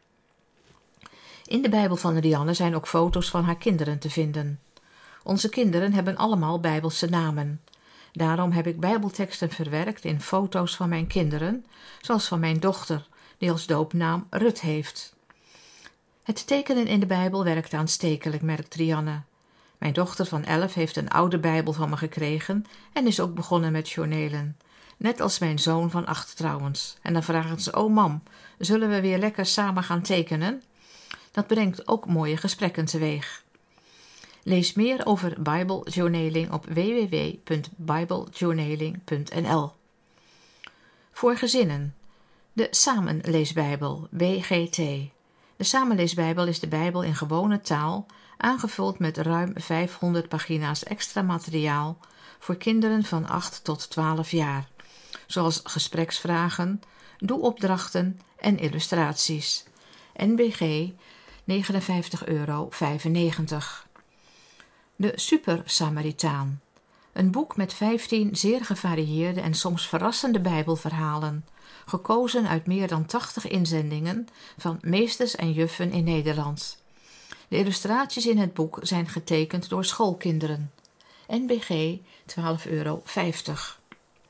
In de Bijbel van Rianne zijn ook foto's van haar kinderen te vinden. Onze kinderen hebben allemaal Bijbelse namen. Daarom heb ik Bijbelteksten verwerkt in foto's van mijn kinderen, zoals van mijn dochter, die als doopnaam Rut heeft. Het tekenen in de Bijbel werkt aanstekelijk, merkt Rianne. Mijn dochter van elf heeft een oude Bijbel van me gekregen en is ook begonnen met journalen. Net als mijn zoon van acht trouwens. En dan vragen ze, oh mam, zullen we weer lekker samen gaan tekenen? Dat brengt ook mooie gesprekken teweeg. Lees meer over Bijbeljournaling op w w w punt bijbeljournaling punt n l. Voor gezinnen. De Samenleesbijbel, B G T. De Samenleesbijbel is de Bijbel in gewone taal, aangevuld met ruim vijfhonderd pagina's extra materiaal voor kinderen van acht tot twaalf jaar, zoals gespreksvragen, doeopdrachten en illustraties. N B G negenenvijftig euro vijfennegentig. De Super Samaritaan. Een boek met vijftien zeer gevarieerde en soms verrassende Bijbelverhalen, gekozen uit meer dan tachtig inzendingen van meesters en juffen in Nederland. De illustraties in het boek zijn getekend door schoolkinderen. N B G twaalf euro vijftig.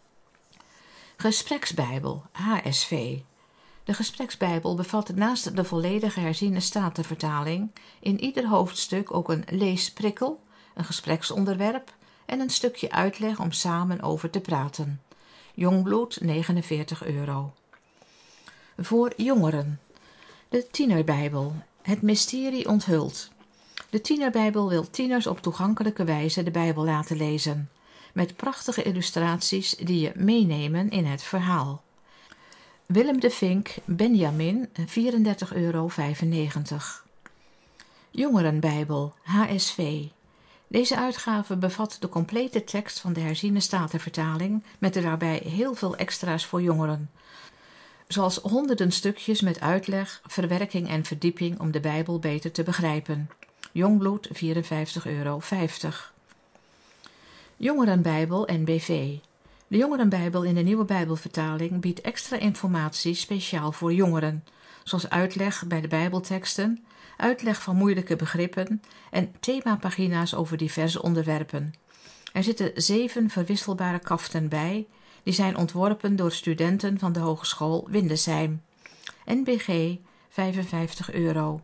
Gespreksbijbel H S V. De Gespreksbijbel bevat naast de volledige herziene statenvertaling in ieder hoofdstuk ook een leesprikkel, een gespreksonderwerp en een stukje uitleg om samen over te praten. Jongbloed negenenveertig euro. Voor jongeren. De Tienerbijbel. Het mysterie onthuld. De Tienerbijbel wil tieners op toegankelijke wijze de Bijbel laten lezen, met prachtige illustraties die je meenemen in het verhaal. Willem de Vink, Benjamin, vierendertig euro vijfennegentig. Jongerenbijbel, H S V. Deze uitgave bevat de complete tekst van de herziene statenvertaling met daarbij heel veel extra's voor jongeren, zoals honderden stukjes met uitleg, verwerking en verdieping om de Bijbel beter te begrijpen. Jongbloed vierenvijftig euro vijftig. Jongerenbijbel N B V. De Jongerenbijbel in de nieuwe Bijbelvertaling biedt extra informatie speciaal voor jongeren, zoals uitleg bij de Bijbelteksten, uitleg van moeilijke begrippen en themapagina's over diverse onderwerpen. Er zitten zeven verwisselbare kaften bij, die zijn ontworpen door studenten van de Hogeschool Windesheim. N B G vijfenvijftig euro.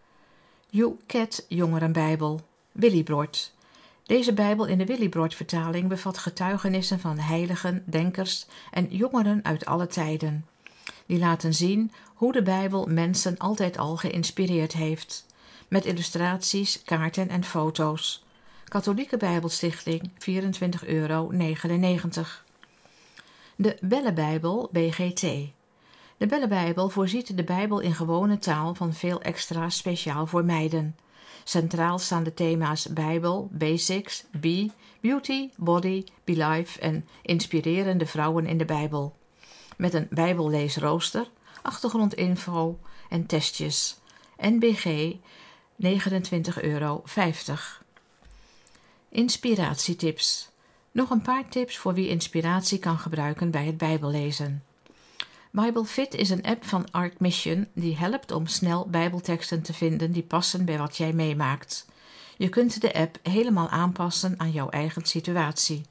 YouCat Jongerenbijbel, Willibrord. Deze Bijbel in de Willibrord-vertaling bevat getuigenissen van heiligen, denkers en jongeren uit alle tijden. Die laten zien hoe de Bijbel mensen altijd al geïnspireerd heeft, met illustraties, kaarten en foto's. Katholieke Bijbelstichting, vierentwintig euro negenennegentig. De Bellenbijbel B G T. De Bellenbijbel voorziet de Bijbel in gewone taal van veel extra's speciaal voor meiden. Centraal staan de thema's Bijbel, Basics, Be, Beauty, Body, Be Life en inspirerende vrouwen in de Bijbel. Met een Bijbelleesrooster, achtergrondinfo en testjes. N B G negenentwintig euro vijftig. Inspiratietips. Nog een paar tips voor wie inspiratie kan gebruiken bij het Bijbellezen. BibleFit is een app van Ark Mission die helpt om snel Bijbelteksten te vinden die passen bij wat jij meemaakt. Je kunt de app helemaal aanpassen aan jouw eigen situatie.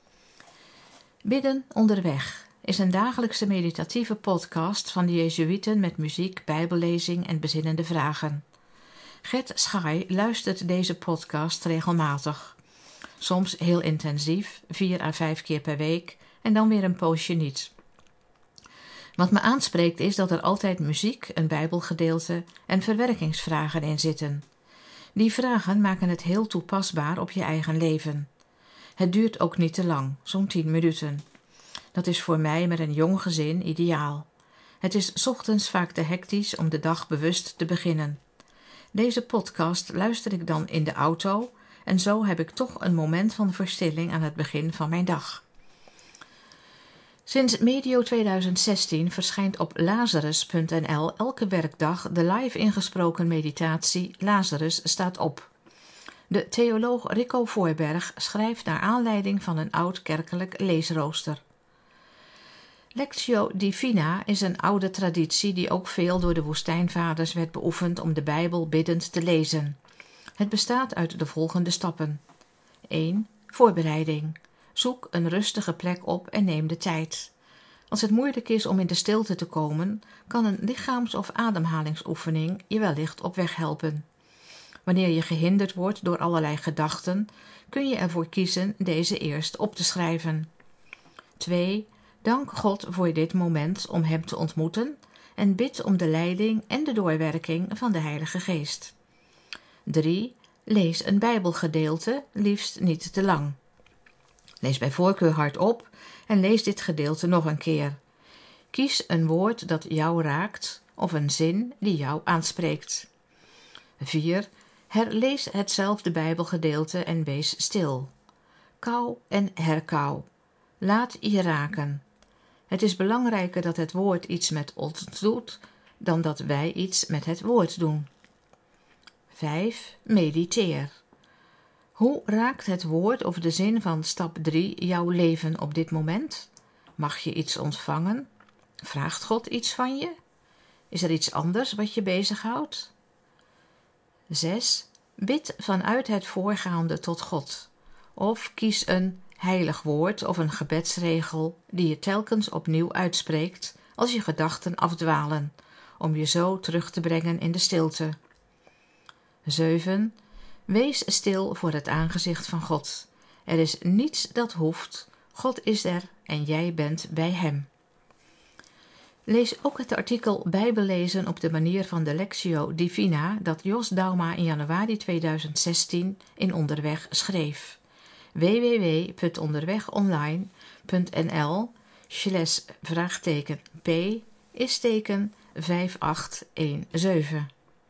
Bidden onderweg is een dagelijkse meditatieve podcast van de Jezuïeten met muziek, bijbellezing en bezinnende vragen. Gert Schaai luistert deze podcast regelmatig. Soms heel intensief, vier à vijf keer per week en dan weer een poosje niet. Wat me aanspreekt is dat er altijd muziek, een bijbelgedeelte en verwerkingsvragen in zitten. Die vragen maken het heel toepasbaar op je eigen leven. Het duurt ook niet te lang, zo'n tien minuten. Dat is voor mij met een jong gezin ideaal. Het is 's ochtends vaak te hectisch om de dag bewust te beginnen. Deze podcast luister ik dan in de auto en zo heb ik toch een moment van verstilling aan het begin van mijn dag. Sinds medio tweeduizend zestien verschijnt op lazarus punt n l elke werkdag de live ingesproken meditatie Lazarus staat op. De theoloog Rico Voorberg schrijft naar aanleiding van een oud kerkelijk leesrooster. Lectio Divina is een oude traditie die ook veel door de woestijnvaders werd beoefend om de Bijbel biddend te lezen. Het bestaat uit de volgende stappen. één. Voorbereiding. Zoek een rustige plek op en neem de tijd. Als het moeilijk is om in de stilte te komen, kan een lichaams- of ademhalingsoefening je wellicht op weg helpen. Wanneer je gehinderd wordt door allerlei gedachten, kun je ervoor kiezen deze eerst op te schrijven. twee. Dank God voor dit moment om Hem te ontmoeten en bid om de leiding en de doorwerking van de Heilige Geest. drie. Lees een Bijbelgedeelte, liefst niet te lang. Lees bij voorkeur hardop en lees dit gedeelte nog een keer. Kies een woord dat jou raakt of een zin die jou aanspreekt. vier. Herlees hetzelfde Bijbelgedeelte en wees stil. Kou en herkou. Laat je raken. Het is belangrijker dat het woord iets met ons doet dan dat wij iets met het woord doen. vijf. Mediteer. Hoe raakt het woord of de zin van stap drie jouw leven op dit moment? Mag je iets ontvangen? Vraagt God iets van je? Is er iets anders wat je bezighoudt? zes. Bid vanuit het voorgaande tot God. Of kies een heilig woord of een gebedsregel die je telkens opnieuw uitspreekt als je gedachten afdwalen, om je zo terug te brengen in de stilte. zeven. Wees stil voor het aangezicht van God. Er is niets dat hoeft. God is er en jij bent bij hem. Lees ook het artikel Bijbellezen op de manier van de Lectio Divina dat Jos Dauma in januari tweeduizend zestien in Onderweg schreef. w w w punt onderwegonline punt n l slash vraagteken p is teken vijf acht een zeven.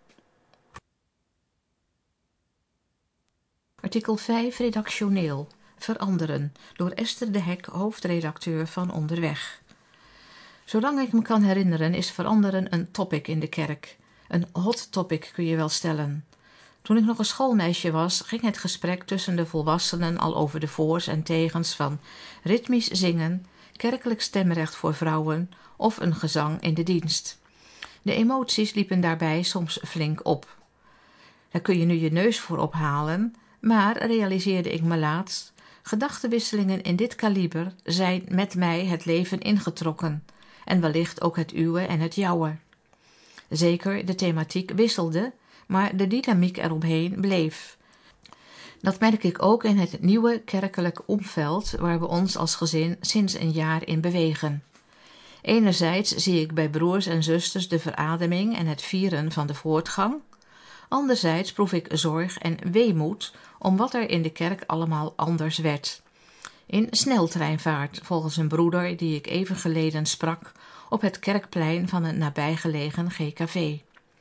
Artikel vijf redactioneel. Veranderen door Esther de Hek, hoofdredacteur van Onderweg. Zolang ik me kan herinneren is veranderen een topic in de kerk. Een hot topic kun je wel stellen. Toen ik nog een schoolmeisje was, ging het gesprek tussen de volwassenen al over de voor's en tegens van ritmisch zingen, kerkelijk stemrecht voor vrouwen of een gezang in de dienst. De emoties liepen daarbij soms flink op. Daar kun je nu je neus voor ophalen, maar, realiseerde ik me laatst, gedachtenwisselingen in dit kaliber zijn met mij het leven ingetrokken en wellicht ook het uwe en het jouwe. Zeker, de thematiek wisselde, maar de dynamiek eromheen bleef. Dat merk ik ook in het nieuwe kerkelijk omveld waar we ons als gezin sinds een jaar in bewegen. Enerzijds zie ik bij broers en zusters de verademing en het vieren van de voortgang. Anderzijds proef ik zorg en weemoed om wat er in de kerk allemaal anders werd. In sneltreinvaart, volgens een broeder die ik even geleden sprak op het kerkplein van een nabijgelegen G K V.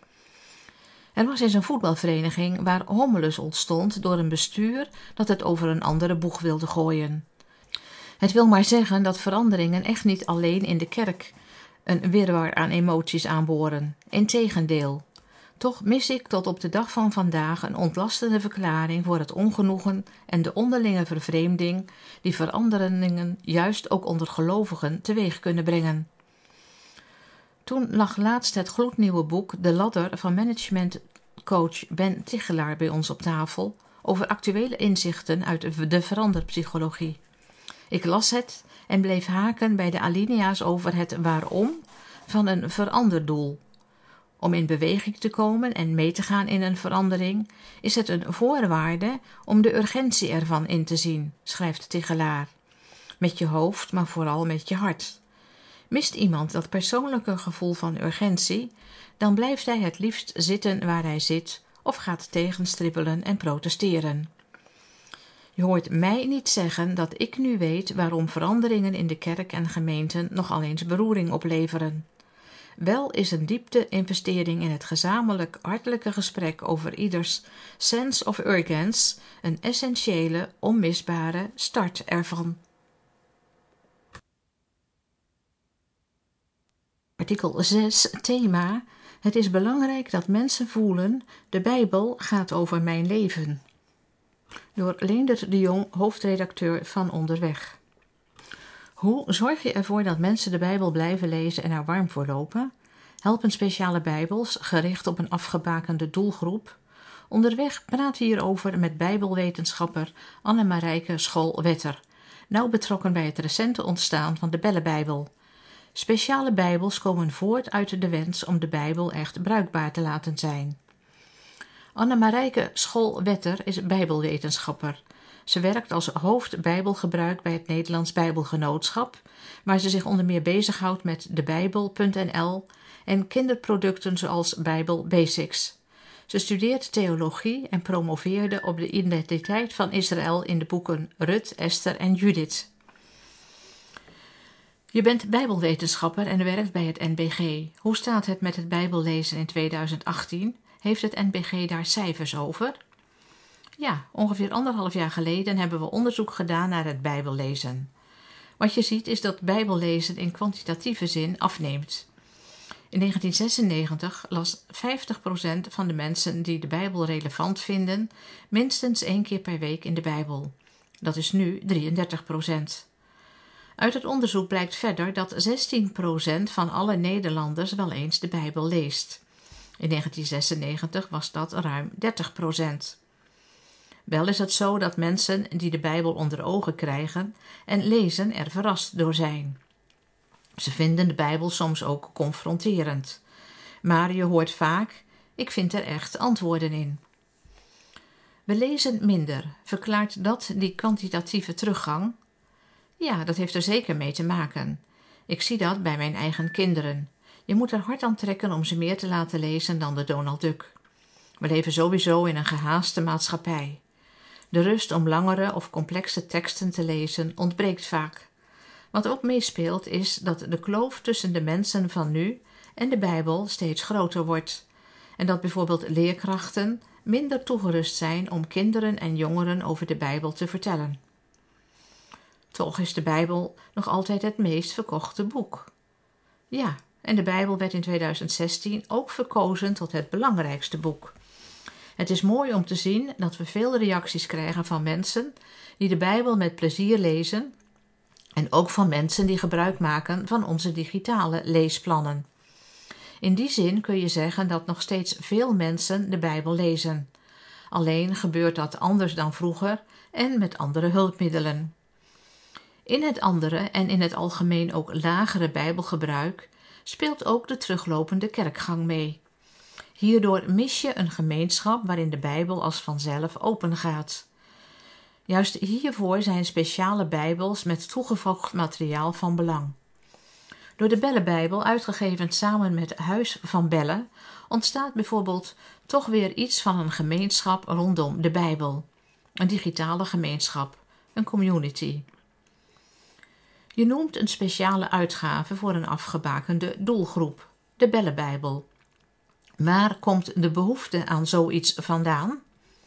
Er was eens een voetbalvereniging waar hommelus ontstond door een bestuur dat het over een andere boeg wilde gooien. Het wil maar zeggen dat veranderingen echt niet alleen in de kerk een wirwar aan emoties aanboren. Integendeel. Toch mis ik tot op de dag van vandaag een ontlastende verklaring voor het ongenoegen en de onderlinge vervreemding die veranderingen juist ook onder gelovigen teweeg kunnen brengen. Toen lag laatst het gloednieuwe boek De Ladder van managementcoach Ben Tichelaar bij ons op tafel over actuele inzichten uit de veranderpsychologie. Ik las het en bleef haken bij de alinea's over het waarom van een veranderdoel. Om in beweging te komen en mee te gaan in een verandering is het een voorwaarde om de urgentie ervan in te zien, schrijft Tichelaar. Met je hoofd, maar vooral met je hart. Mist iemand dat persoonlijke gevoel van urgentie, dan blijft hij het liefst zitten waar hij zit of gaat tegenstribbelen en protesteren. Je hoort mij niet zeggen dat ik nu weet waarom veranderingen in de kerk en gemeenten nogal eens beroering opleveren. Wel is een diepte-investering in het gezamenlijk hartelijke gesprek over ieders sense of urgency een essentiële, onmisbare start ervan. Artikel zes, thema. Het is belangrijk dat mensen voelen, de Bijbel gaat over mijn leven. Door Leendert de Jong, hoofdredacteur van Onderweg. Hoe zorg je ervoor dat mensen de Bijbel blijven lezen en er warm voor lopen? Helpen speciale Bijbels, gericht op een afgebakende doelgroep? Onderweg praten we hierover met Bijbelwetenschapper Anne-Marijke School-Wetter, nauw betrokken bij het recente ontstaan van de Bellenbijbel. Speciale Bijbels komen voort uit de wens om de Bijbel echt bruikbaar te laten zijn. Anne-Marijke School-Wetter is Bijbelwetenschapper. Ze werkt als hoofd Bijbelgebruik bij het Nederlands Bijbelgenootschap, waar ze zich onder meer bezighoudt met de bijbel punt n l en kinderproducten zoals Bijbel Basics. Ze studeert theologie en promoveerde op de identiteit van Israël in de boeken Rut, Esther en Judith. Je bent Bijbelwetenschapper en werkt bij het N B G. Hoe staat het met het Bijbellezen in tweeduizend achttien? Heeft het N B G daar cijfers over? Ja, ongeveer anderhalf jaar geleden hebben we onderzoek gedaan naar het Bijbellezen. Wat je ziet is dat Bijbellezen in kwantitatieve zin afneemt. In negentien zesennegentig las vijftig procent van de mensen die de Bijbel relevant vinden minstens één keer per week in de Bijbel. Dat is nu drieëndertig procent. Uit het onderzoek blijkt verder dat zestien procent van alle Nederlanders wel eens de Bijbel leest. In negentien zesennegentig was dat ruim dertig procent. Wel is het zo dat mensen die de Bijbel onder ogen krijgen en lezen er verrast door zijn. Ze vinden de Bijbel soms ook confronterend. Maar je hoort vaak, ik vind er echt antwoorden in. We lezen minder. Verklaart dat die kwantitatieve teruggang? Ja, dat heeft er zeker mee te maken. Ik zie dat bij mijn eigen kinderen. Je moet er hard aan trekken om ze meer te laten lezen dan de Donald Duck. We leven sowieso in een gehaaste maatschappij. De rust om langere of complexe teksten te lezen ontbreekt vaak. Wat ook meespeelt is dat de kloof tussen de mensen van nu en de Bijbel steeds groter wordt. En dat bijvoorbeeld leerkrachten minder toegerust zijn om kinderen en jongeren over de Bijbel te vertellen. Toch is de Bijbel nog altijd het meest verkochte boek. Ja, en de Bijbel werd in tweeduizend zestien ook verkozen tot het belangrijkste boek. Het is mooi om te zien dat we veel reacties krijgen van mensen die de Bijbel met plezier lezen en ook van mensen die gebruik maken van onze digitale leesplannen. In die zin kun je zeggen dat nog steeds veel mensen de Bijbel lezen. Alleen gebeurt dat anders dan vroeger en met andere hulpmiddelen. In het andere en in het algemeen ook lagere Bijbelgebruik speelt ook de teruglopende kerkgang mee. Hierdoor mis je een gemeenschap waarin de Bijbel als vanzelf opengaat. Juist hiervoor zijn speciale Bijbels met toegevoegd materiaal van belang. Door de Bellenbijbel, uitgegeven samen met Huis van Bellen, ontstaat bijvoorbeeld toch weer iets van een gemeenschap rondom de Bijbel. Een digitale gemeenschap, een community. Je noemt een speciale uitgave voor een afgebakende doelgroep, de Bellenbijbel. Waar komt de behoefte aan zoiets vandaan?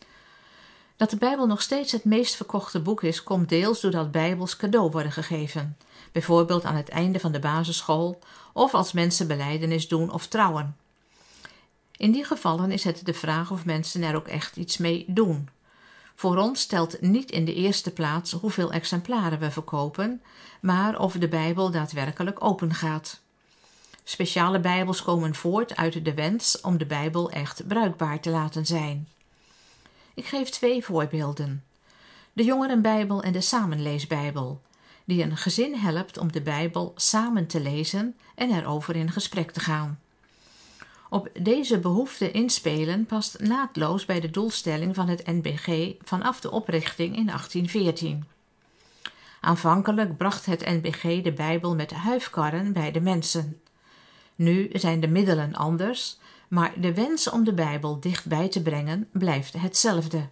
Dat de Bijbel nog steeds het meest verkochte boek is, komt deels doordat Bijbels cadeau worden gegeven, bijvoorbeeld aan het einde van de basisschool of als mensen belijdenis doen of trouwen. In die gevallen is het de vraag of mensen er ook echt iets mee doen. Voor ons telt niet in de eerste plaats hoeveel exemplaren we verkopen, maar of de Bijbel daadwerkelijk opengaat. Speciale Bijbels komen voort uit de wens om de Bijbel echt bruikbaar te laten zijn. Ik geef twee voorbeelden. De Jongerenbijbel en de Samenleesbijbel, die een gezin helpt om de Bijbel samen te lezen en erover in gesprek te gaan. Op deze behoefte inspelen past naadloos bij de doelstelling van het N B G vanaf de oprichting in achttien veertien. Aanvankelijk bracht het N B G de Bijbel met huifkarren bij de mensen. Nu zijn de middelen anders, maar de wens om de Bijbel dichtbij te brengen blijft hetzelfde.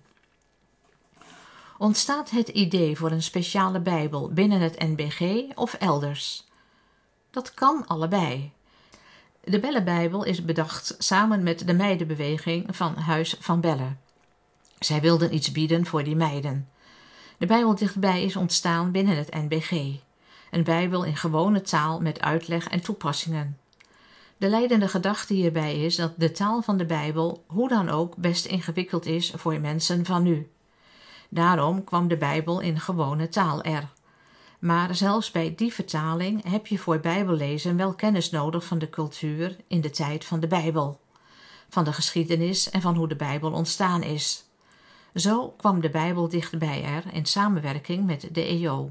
Ontstaat het idee voor een speciale Bijbel binnen het N B G of elders? Dat kan allebei. De Bellenbijbel is bedacht samen met de meidenbeweging van Huis van Bellen. Zij wilden iets bieden voor die meiden. De Bijbel dichtbij is ontstaan binnen het N B G. Een Bijbel in gewone taal met uitleg en toepassingen. De leidende gedachte hierbij is dat de taal van de Bijbel hoe dan ook best ingewikkeld is voor mensen van nu. Daarom kwam de Bijbel in gewone taal er. Maar zelfs bij die vertaling heb je voor Bijbellezen wel kennis nodig van de cultuur in de tijd van de Bijbel, van de geschiedenis en van hoe de Bijbel ontstaan is. Zo kwam de Bijbel dichtbij er in samenwerking met de E O.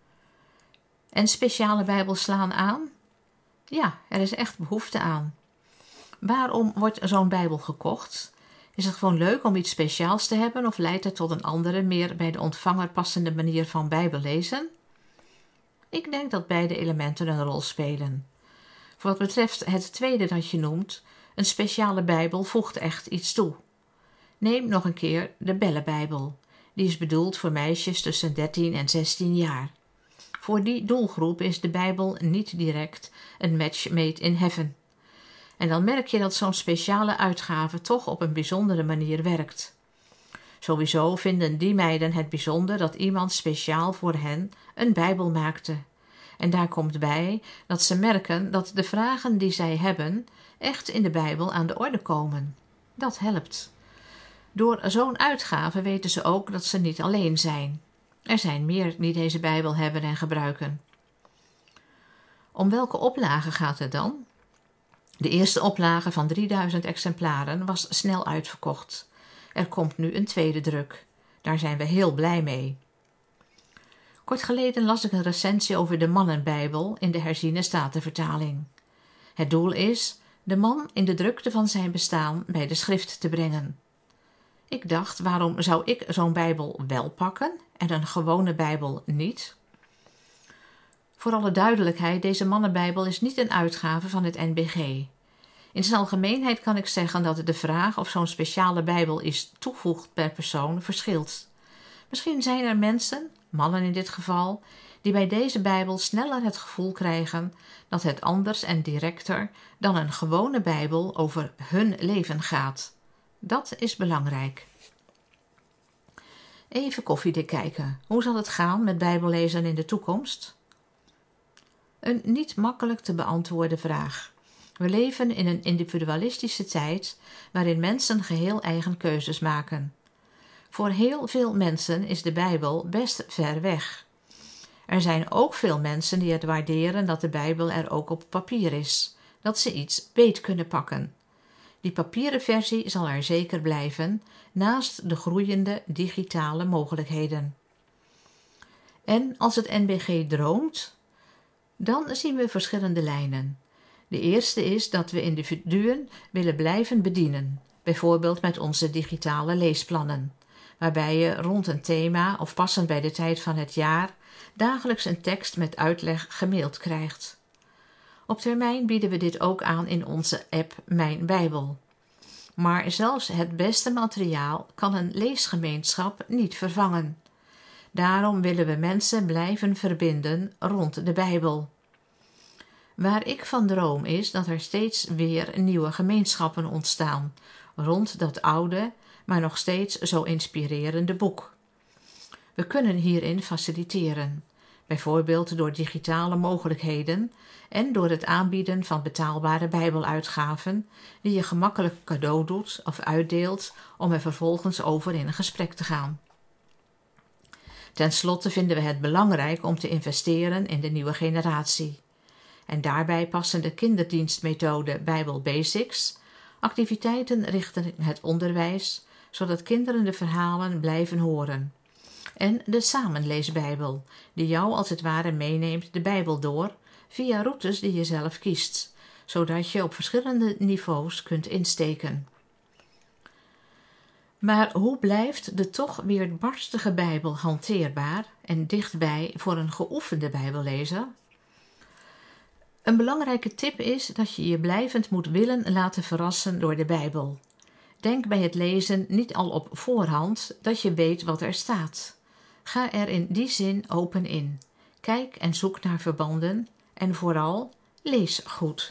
En speciale Bijbels slaan aan? Ja, er is echt behoefte aan. Waarom wordt zo'n Bijbel gekocht? Is het gewoon leuk om iets speciaals te hebben of leidt het tot een andere, meer bij de ontvanger passende manier van Bijbellezen? Ik denk dat beide elementen een rol spelen. Voor wat betreft het tweede dat je noemt, een speciale Bijbel voegt echt iets toe. Neem nog een keer de Bellenbijbel. Die is bedoeld voor meisjes tussen dertien en zestien jaar. Voor die doelgroep is de Bijbel niet direct een match made in heaven. En dan merk je dat zo'n speciale uitgave toch op een bijzondere manier werkt. Sowieso vinden die meiden het bijzonder dat iemand speciaal voor hen een Bijbel maakte. En daar komt bij dat ze merken dat de vragen die zij hebben echt in de Bijbel aan de orde komen. Dat helpt. Door zo'n uitgave weten ze ook dat ze niet alleen zijn. Er zijn meer die deze Bijbel hebben en gebruiken. Om welke oplage gaat het dan? De eerste oplage van drieduizend exemplaren was snel uitverkocht. Er komt nu een tweede druk. Daar zijn we heel blij mee. Kort geleden las ik een recensie over de Mannenbijbel in de herziene statenvertaling. Het doel is de man in de drukte van zijn bestaan bij de schrift te brengen. Ik dacht, waarom zou ik zo'n Bijbel wel pakken en een gewone Bijbel niet? Voor alle duidelijkheid, deze Mannenbijbel is niet een uitgave van het N B G. In zijn algemeenheid kan ik zeggen dat de vraag of zo'n speciale Bijbel iets toevoegt per persoon verschilt. Misschien zijn er mensen, mannen in dit geval, die bij deze Bijbel sneller het gevoel krijgen dat het anders en directer dan een gewone Bijbel over hun leven gaat. Dat is belangrijk. Even koffiedik kijken. Hoe zal het gaan met Bijbellezen in de toekomst? Een niet makkelijk te beantwoorden vraag. We leven in een individualistische tijd waarin mensen geheel eigen keuzes maken. Voor heel veel mensen is de Bijbel best ver weg. Er zijn ook veel mensen die het waarderen dat de Bijbel er ook op papier is, dat ze iets beet kunnen pakken. Die papieren versie zal er zeker blijven, naast de groeiende digitale mogelijkheden. En als het N B G droomt, dan zien we verschillende lijnen. De eerste is dat we individuen willen blijven bedienen, bijvoorbeeld met onze digitale leesplannen, waarbij je rond een thema of passend bij de tijd van het jaar dagelijks een tekst met uitleg gemaild krijgt. Op termijn bieden we dit ook aan in onze app Mijn Bijbel. Maar zelfs het beste materiaal kan een leesgemeenschap niet vervangen. Daarom willen we mensen blijven verbinden rond de Bijbel. Waar ik van droom is dat er steeds weer nieuwe gemeenschappen ontstaan rond dat oude, maar nog steeds zo inspirerende boek. We kunnen hierin faciliteren, bijvoorbeeld door digitale mogelijkheden en door het aanbieden van betaalbare Bijbeluitgaven die je gemakkelijk cadeau doet of uitdeelt om er vervolgens over in een gesprek te gaan. Ten slotte vinden we het belangrijk om te investeren in de nieuwe generatie. En daarbij passen de kinderdienstmethode Bijbel Basics, activiteiten richting het onderwijs, zodat kinderen de verhalen blijven horen. En de Samenleesbijbel, die jou als het ware meeneemt de Bijbel door, via routes die je zelf kiest, zodat je op verschillende niveaus kunt insteken. Maar hoe blijft de toch weerbarstige Bijbel hanteerbaar en dichtbij voor een geoefende Bijbellezer? Een belangrijke tip is dat je je blijvend moet willen laten verrassen door de Bijbel. Denk bij het lezen niet al op voorhand dat je weet wat er staat. Ga er in die zin open in. Kijk en zoek naar verbanden en vooral lees goed.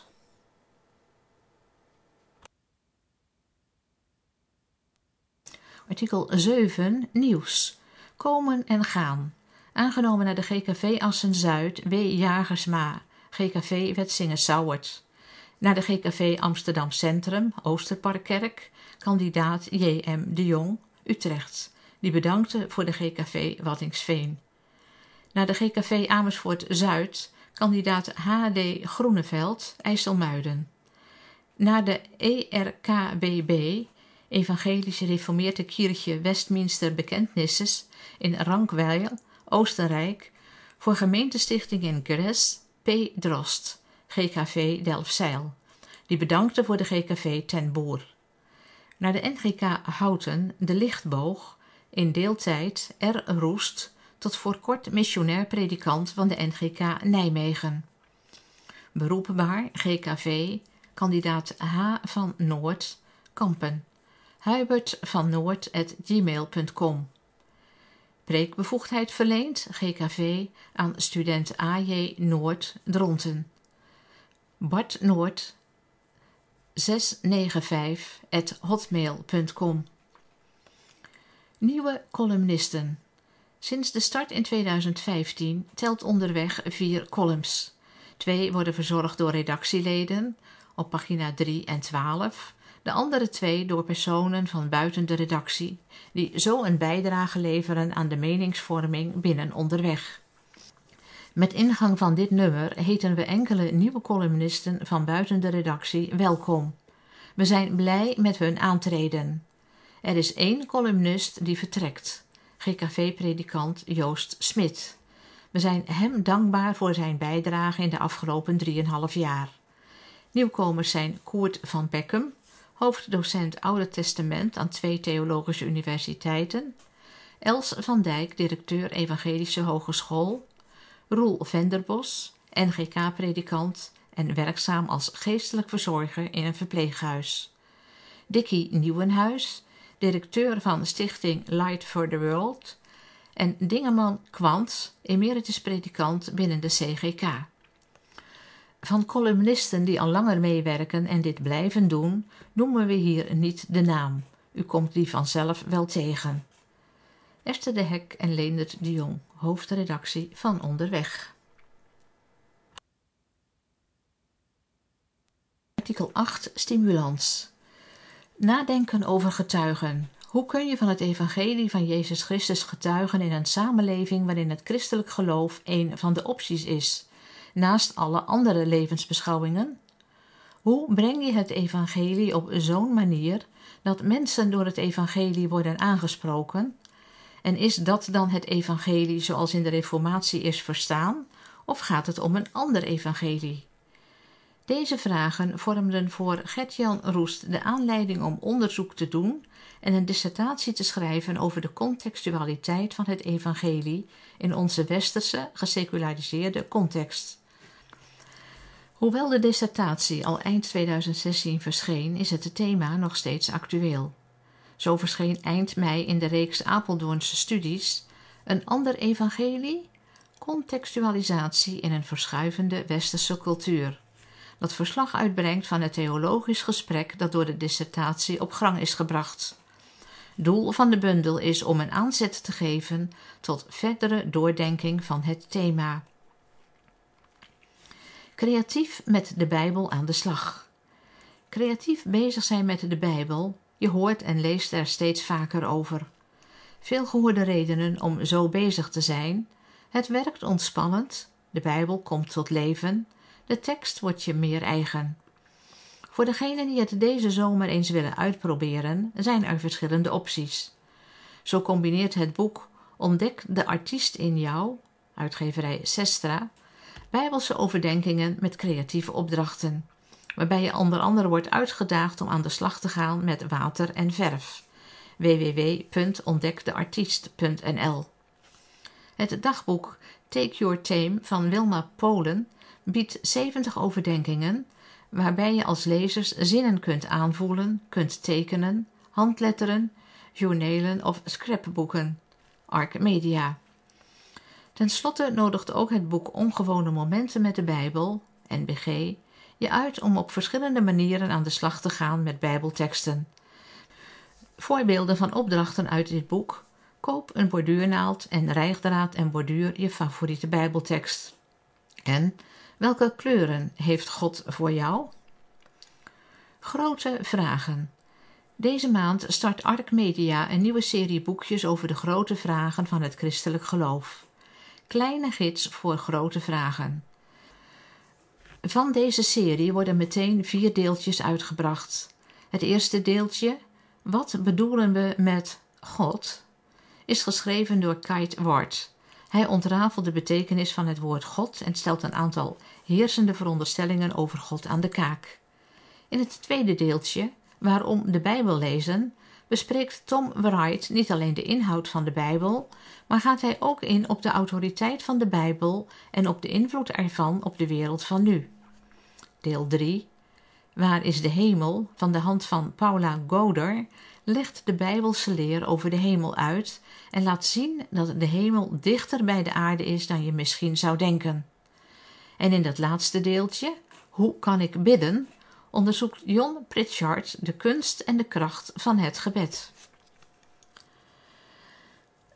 Artikel zeven. Nieuws. Komen en gaan. Aangenomen naar de G K V Assen-Zuid, W. Jagersma, G K V Wetsinge-Sauwerd. Naar de G K V Amsterdam Centrum, Oosterparkkerk, kandidaat J M de Jong, Utrecht, die bedankte voor de G K V Waddinxveen. Naar de G K V Amersfoort Zuid, kandidaat H D Groeneveld, IJsselmuiden. Naar de E R K B B, Evangelische Reformeerde Kirche Westminster Bekenntnisses in Rankweil, Oostenrijk, voor gemeentestichting in Gres, P. Drost, G K V Delfzijl, die bedankte voor de G K V Ten Boer. Naar de N G K Houten, de Lichtboog, in deeltijd R. Roest, tot voor kort missionair predikant van de N G K Nijmegen. Beroepbaar G K V, kandidaat H. van Noord, Kampen, Hubert van Noord at gmail punt com. Preekbevoegdheid verleend G K V aan student A J Noord, Dronten. Bart Noord zes negen vijf at hotmail punt com. Nieuwe columnisten. Sinds de start in tweeduizend vijftien telt Onderweg vier columns. Twee worden verzorgd door redactieleden op pagina drie en twaalf. De andere twee door personen van buiten de redactie, die zo een bijdrage leveren aan de meningsvorming binnen Onderweg. Met ingang van dit nummer heten we enkele nieuwe columnisten van buiten de redactie welkom. We zijn blij met hun aantreden. Er is één columnist die vertrekt, G K V-predikant Joost Smit. We zijn hem dankbaar voor zijn bijdrage in de afgelopen drieënhalf jaar. Nieuwkomers zijn Koert van Beckum, hoofddocent Oude Testament aan twee theologische universiteiten, Els van Dijk, directeur Evangelische Hogeschool, Roel Venderbos, N G K-predikant en werkzaam als geestelijk verzorger in een verpleeghuis. Dickie Nieuwenhuis, directeur van stichting Light for the World, en Dingeman Kwants, emeritus predikant binnen de C G K. Van columnisten die al langer meewerken en dit blijven doen, noemen we hier niet de naam. U komt die vanzelf wel tegen. Esther de Hek en Leendert de Jong, hoofdredactie van Onderweg. Artikel acht, stimulans. Nadenken over getuigen. Hoe kun je van het evangelie van Jezus Christus getuigen in een samenleving waarin het christelijk geloof een van de opties is, naast alle andere levensbeschouwingen? Hoe breng je het evangelie op zo'n manier dat mensen door het evangelie worden aangesproken? En is dat dan het evangelie zoals in de Reformatie is verstaan, of gaat het om een ander evangelie? Deze vragen vormden voor Gert-Jan Roest de aanleiding om onderzoek te doen en een dissertatie te schrijven over de contextualiteit van het evangelie in onze westerse, geseculariseerde context. Hoewel de dissertatie al eind tweeduizend zestien verscheen, is het thema nog steeds actueel. Zo verscheen eind mei in de reeks Apeldoornse studies Een ander evangelie? Contextualisatie in een verschuivende westerse cultuur, dat verslag uitbrengt van het theologisch gesprek dat door de dissertatie op gang is gebracht. Doel van de bundel is om een aanzet te geven tot verdere doordenking van het thema. Creatief met de Bijbel aan de slag. Creatief bezig zijn met de Bijbel, je hoort en leest er steeds vaker over. Veel gehoorde redenen om zo bezig te zijn. Het werkt ontspannend, de Bijbel komt tot leven, de tekst wordt je meer eigen. Voor degenen die het deze zomer eens willen uitproberen, zijn er verschillende opties. Zo combineert het boek Ontdek de artiest in jou, uitgeverij Sestra, Bijbelse overdenkingen met creatieve opdrachten, waarbij je onder andere wordt uitgedaagd om aan de slag te gaan met water en verf. w w w punt ontdek de artiest punt n l. Het dagboek Take Your Theme van Wilma Polen biedt zeventig overdenkingen, waarbij je als lezers zinnen kunt aanvoelen, kunt tekenen, handletteren, journalen of scrapboeken. Ark Media. Ten slotte nodigt ook het boek Ongewone Momenten met de Bijbel, N B G, je uit om op verschillende manieren aan de slag te gaan met Bijbelteksten. Voorbeelden van opdrachten uit dit boek: koop een borduurnaald en rijgdraad en borduur je favoriete Bijbeltekst. En welke kleuren heeft God voor jou? Grote vragen. Deze maand start Ark Media een nieuwe serie boekjes over de grote vragen van het christelijk geloof. Kleine gids voor grote vragen. Van deze serie worden meteen vier deeltjes uitgebracht. Het eerste deeltje, Wat bedoelen we met God?, is geschreven door Kite Ward. Hij ontrafelt de betekenis van het woord God en stelt een aantal heersende veronderstellingen over God aan de kaak. In het tweede deeltje, Waarom de Bijbel lezen, bespreekt Tom Wright niet alleen de inhoud van de Bijbel, maar gaat hij ook in op de autoriteit van de Bijbel en op de invloed ervan op de wereld van nu. Deel drie, Waar is de hemel? Van de hand van Paula Goder legt de Bijbelse leer over de hemel uit en laat zien dat de hemel dichter bij de aarde is dan je misschien zou denken. En in dat laatste deeltje, Hoe kan ik bidden?, onderzoekt Jon Pritchard de kunst en de kracht van het gebed.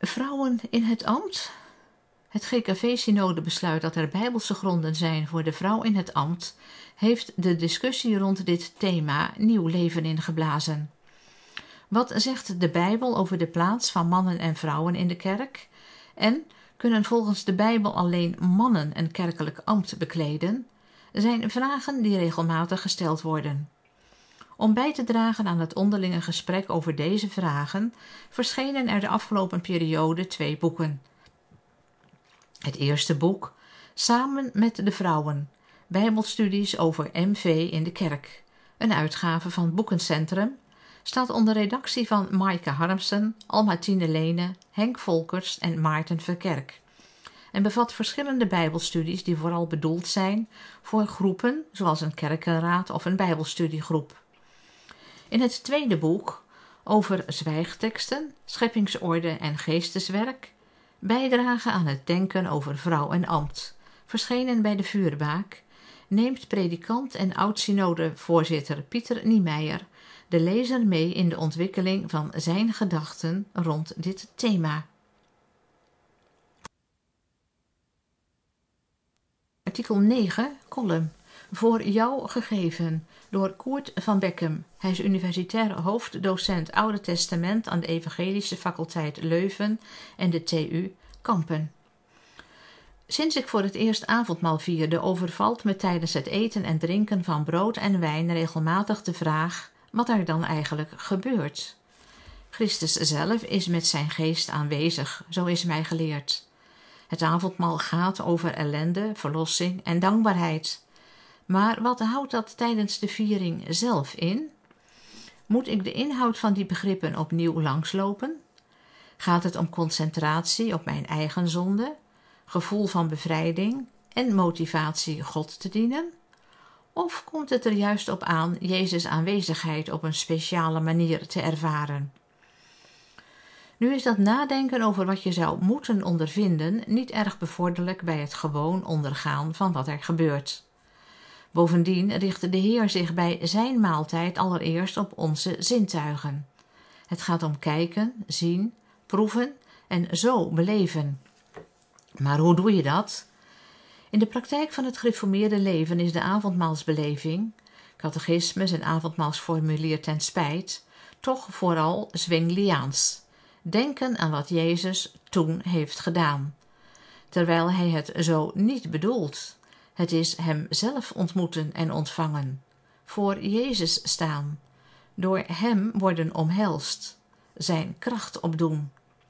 Vrouwen in het ambt? Het G K V-synode besluit dat er bijbelse gronden zijn voor de vrouw in het ambt, heeft de discussie rond dit thema nieuw leven ingeblazen. Wat zegt de Bijbel over de plaats van mannen en vrouwen in de kerk? En kunnen volgens de Bijbel alleen mannen een kerkelijk ambt bekleden? Zijn vragen die regelmatig gesteld worden. Om bij te dragen aan het onderlinge gesprek over deze vragen verschenen er de afgelopen periode twee boeken. Het eerste boek, Samen met de vrouwen, Bijbelstudies over M V in de kerk, een uitgave van het Boekencentrum, staat onder redactie van Maaike Harmsen, Almatine Lene, Henk Volkers en Maarten Verkerk en bevat verschillende bijbelstudies die vooral bedoeld zijn voor groepen zoals een kerkenraad of een bijbelstudiegroep. In het tweede boek, over zwijgteksten, scheppingsorde en geesteswerk, bijdragen aan het denken over vrouw en ambt, verschenen bij de Vuurbaak, neemt predikant en oud-synodevoorzitter Pieter Niemeyer de lezer mee in de ontwikkeling van zijn gedachten rond dit thema. Artikel negen, column. Voor jou gegeven, door Koert van Beckum. Hij is universitair hoofddocent Oude Testament aan de Evangelische Faculteit Leuven en de T U Kampen. Sinds ik voor het eerst avondmaal vierde, overvalt me tijdens het eten en drinken van brood en wijn regelmatig de vraag wat er dan eigenlijk gebeurt. Christus zelf is met zijn geest aanwezig, zo is mij geleerd. Het avondmaal gaat over ellende, verlossing en dankbaarheid. Maar wat houdt dat tijdens de viering zelf in? Moet ik de inhoud van die begrippen opnieuw langslopen? Gaat het om concentratie op mijn eigen zonde, gevoel van bevrijding en motivatie God te dienen? Of komt het er juist op aan Jezus' aanwezigheid op een speciale manier te ervaren? Nu is dat nadenken over wat je zou moeten ondervinden niet erg bevorderlijk bij het gewoon ondergaan van wat er gebeurt. Bovendien richtte de Heer zich bij zijn maaltijd allereerst op onze zintuigen. Het gaat om kijken, zien, proeven en zo beleven. Maar hoe doe je dat? In de praktijk van het gereformeerde leven is de avondmaalsbeleving, catechismus en avondmaalsformulier ten spijt, toch vooral zwingliaans. Denken aan wat Jezus toen heeft gedaan, terwijl hij het zo niet bedoelt. Het is hem zelf ontmoeten en ontvangen, voor Jezus staan, door hem worden omhelst, zijn kracht opdoen.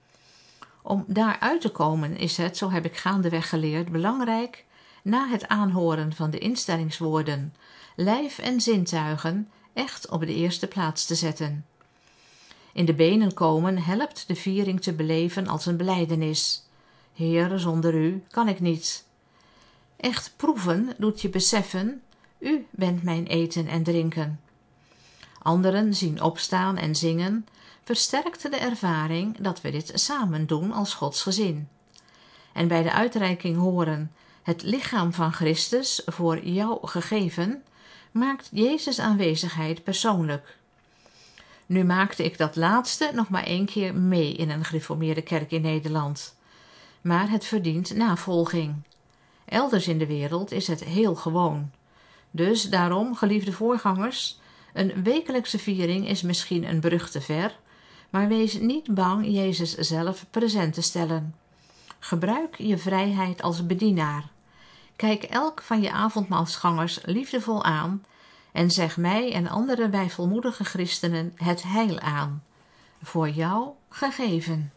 Om daaruit te komen is het, zo heb ik gaandeweg geleerd, belangrijk na het aanhoren van de instellingswoorden lijf en zintuigen echt op de eerste plaats te zetten. In de benen komen helpt de viering te beleven als een belijdenis. Heer, zonder u kan ik niet. Echt proeven doet je beseffen, u bent mijn eten en drinken. Anderen zien opstaan en zingen, versterkt de ervaring dat we dit samen doen als Gods gezin. En bij de uitreiking horen, het lichaam van Christus voor jou gegeven, maakt Jezus' aanwezigheid persoonlijk. Nu maakte ik dat laatste nog maar één keer mee in een gereformeerde kerk in Nederland. Maar het verdient navolging. Elders in de wereld is het heel gewoon. Dus daarom, geliefde voorgangers, een wekelijkse viering is misschien een brug te ver, maar wees niet bang Jezus zelf present te stellen. Gebruik je vrijheid als bedienaar. Kijk elk van je avondmaalsgangers liefdevol aan en zeg mij en andere bijvolmoedige christenen het heil aan. Voor jou gegeven.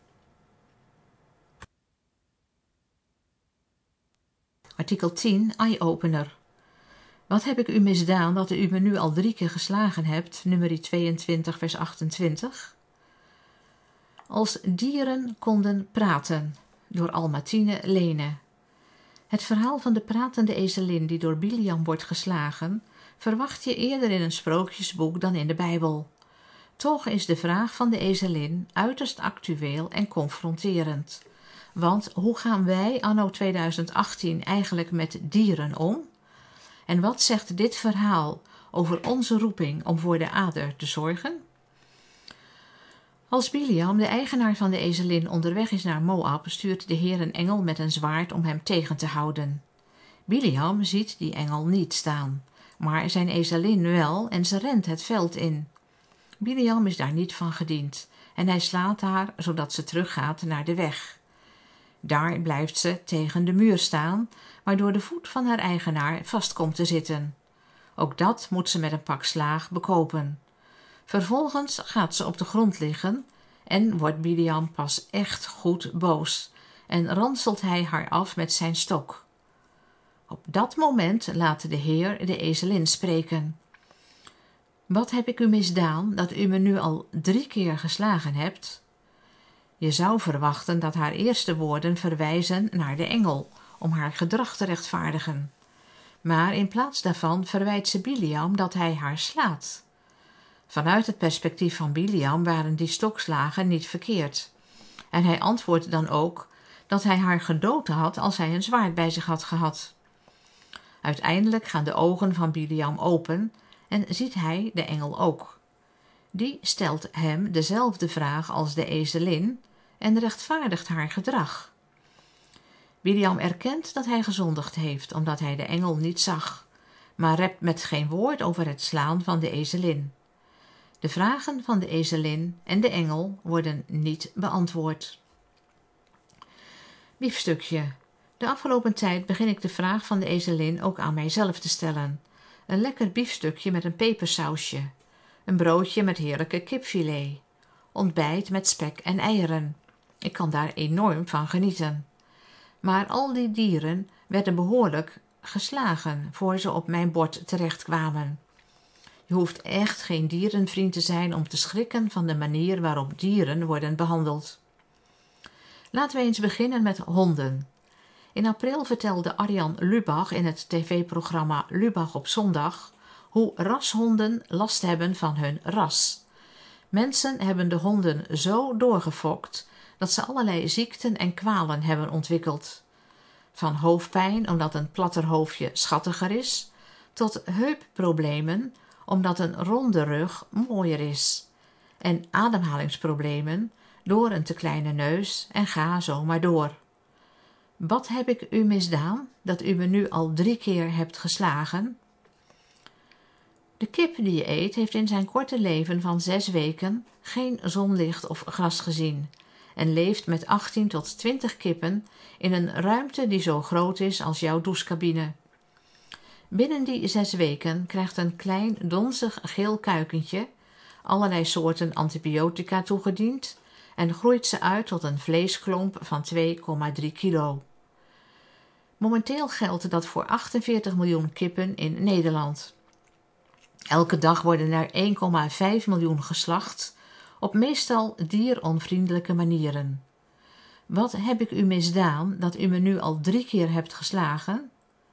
Artikel tien, eye-opener. Wat heb ik u misdaan dat u me nu al drie keer geslagen hebt, nummer tweeëntwintig vers achtentwintig? Als dieren konden praten, door Almatine Lene. Het verhaal van de pratende ezelin die door Biliam wordt geslagen, verwacht je eerder in een sprookjesboek dan in de Bijbel. Toch is de vraag van de ezelin uiterst actueel en confronterend. Want hoe gaan wij anno tweeduizend achttien eigenlijk met dieren om? En wat zegt dit verhaal over onze roeping om voor de aarde te zorgen? Als Biliam, de eigenaar van de ezelin, onderweg is naar Moab, stuurt de Heer een engel met een zwaard om hem tegen te houden. Biliam ziet die engel niet staan, maar zijn ezelin wel en ze rent het veld in. Biliam is daar niet van gediend en hij slaat haar zodat ze teruggaat naar de weg. Daar blijft ze tegen de muur staan, waardoor de voet van haar eigenaar vast komt te zitten. Ook dat moet ze met een pak slaag bekopen. Vervolgens gaat ze op de grond liggen en wordt Biliam pas echt goed boos en ranselt hij haar af met zijn stok. Op dat moment laat de Heer de ezelin spreken. Wat heb ik u misdaan dat u me nu al drie keer geslagen hebt? Je zou verwachten dat haar eerste woorden verwijzen naar de engel om haar gedrag te rechtvaardigen. Maar in plaats daarvan verwijt ze Biliam dat hij haar slaat. Vanuit het perspectief van Biliam waren die stokslagen niet verkeerd. En hij antwoordt dan ook dat hij haar gedood had als hij een zwaard bij zich had gehad. Uiteindelijk gaan de ogen van Biliam open en ziet hij de engel ook. Die stelt hem dezelfde vraag als de ezelin en rechtvaardigt haar gedrag. Biliam erkent dat hij gezondigd heeft omdat hij de engel niet zag, maar rept met geen woord over het slaan van de ezelin. De vragen van de ezelin en de engel worden niet beantwoord. Biefstukje. De afgelopen tijd begin ik de vraag van de ezelin ook aan mijzelf te stellen. Een lekker biefstukje met een pepersausje. Een broodje met heerlijke kipfilet. Ontbijt met spek en eieren. Ik kan daar enorm van genieten. Maar al die dieren werden behoorlijk geslagen voor ze op mijn bord terechtkwamen. Je hoeft echt geen dierenvriend te zijn om te schrikken van de manier waarop dieren worden behandeld. Laten we eens beginnen met honden. In april vertelde Arjan Lubach in het tv-programma Lubach op zondag hoe rashonden last hebben van hun ras. Mensen hebben de honden zo doorgefokt dat ze allerlei ziekten en kwalen hebben ontwikkeld. Van hoofdpijn omdat een platter hoofdje schattiger is, tot heupproblemen omdat een ronde rug mooier is. En ademhalingsproblemen door een te kleine neus en ga zo maar door. Wat heb ik u misdaan dat u me nu al drie keer hebt geslagen? De kip die je eet heeft in zijn korte leven van zes weken geen zonlicht of gras gezien en leeft met achttien tot twintig kippen in een ruimte die zo groot is als jouw douchecabine. Binnen die zes weken krijgt een klein donzig geel kuikentje allerlei soorten antibiotica toegediend en groeit ze uit tot een vleesklomp van twee komma drie kilo. Momenteel geldt dat voor achtenveertig miljoen kippen in Nederland. Elke dag worden er één komma vijf miljoen geslacht op meestal dieronvriendelijke manieren. Wat heb ik u misdaan dat u me nu al drie keer hebt geslagen?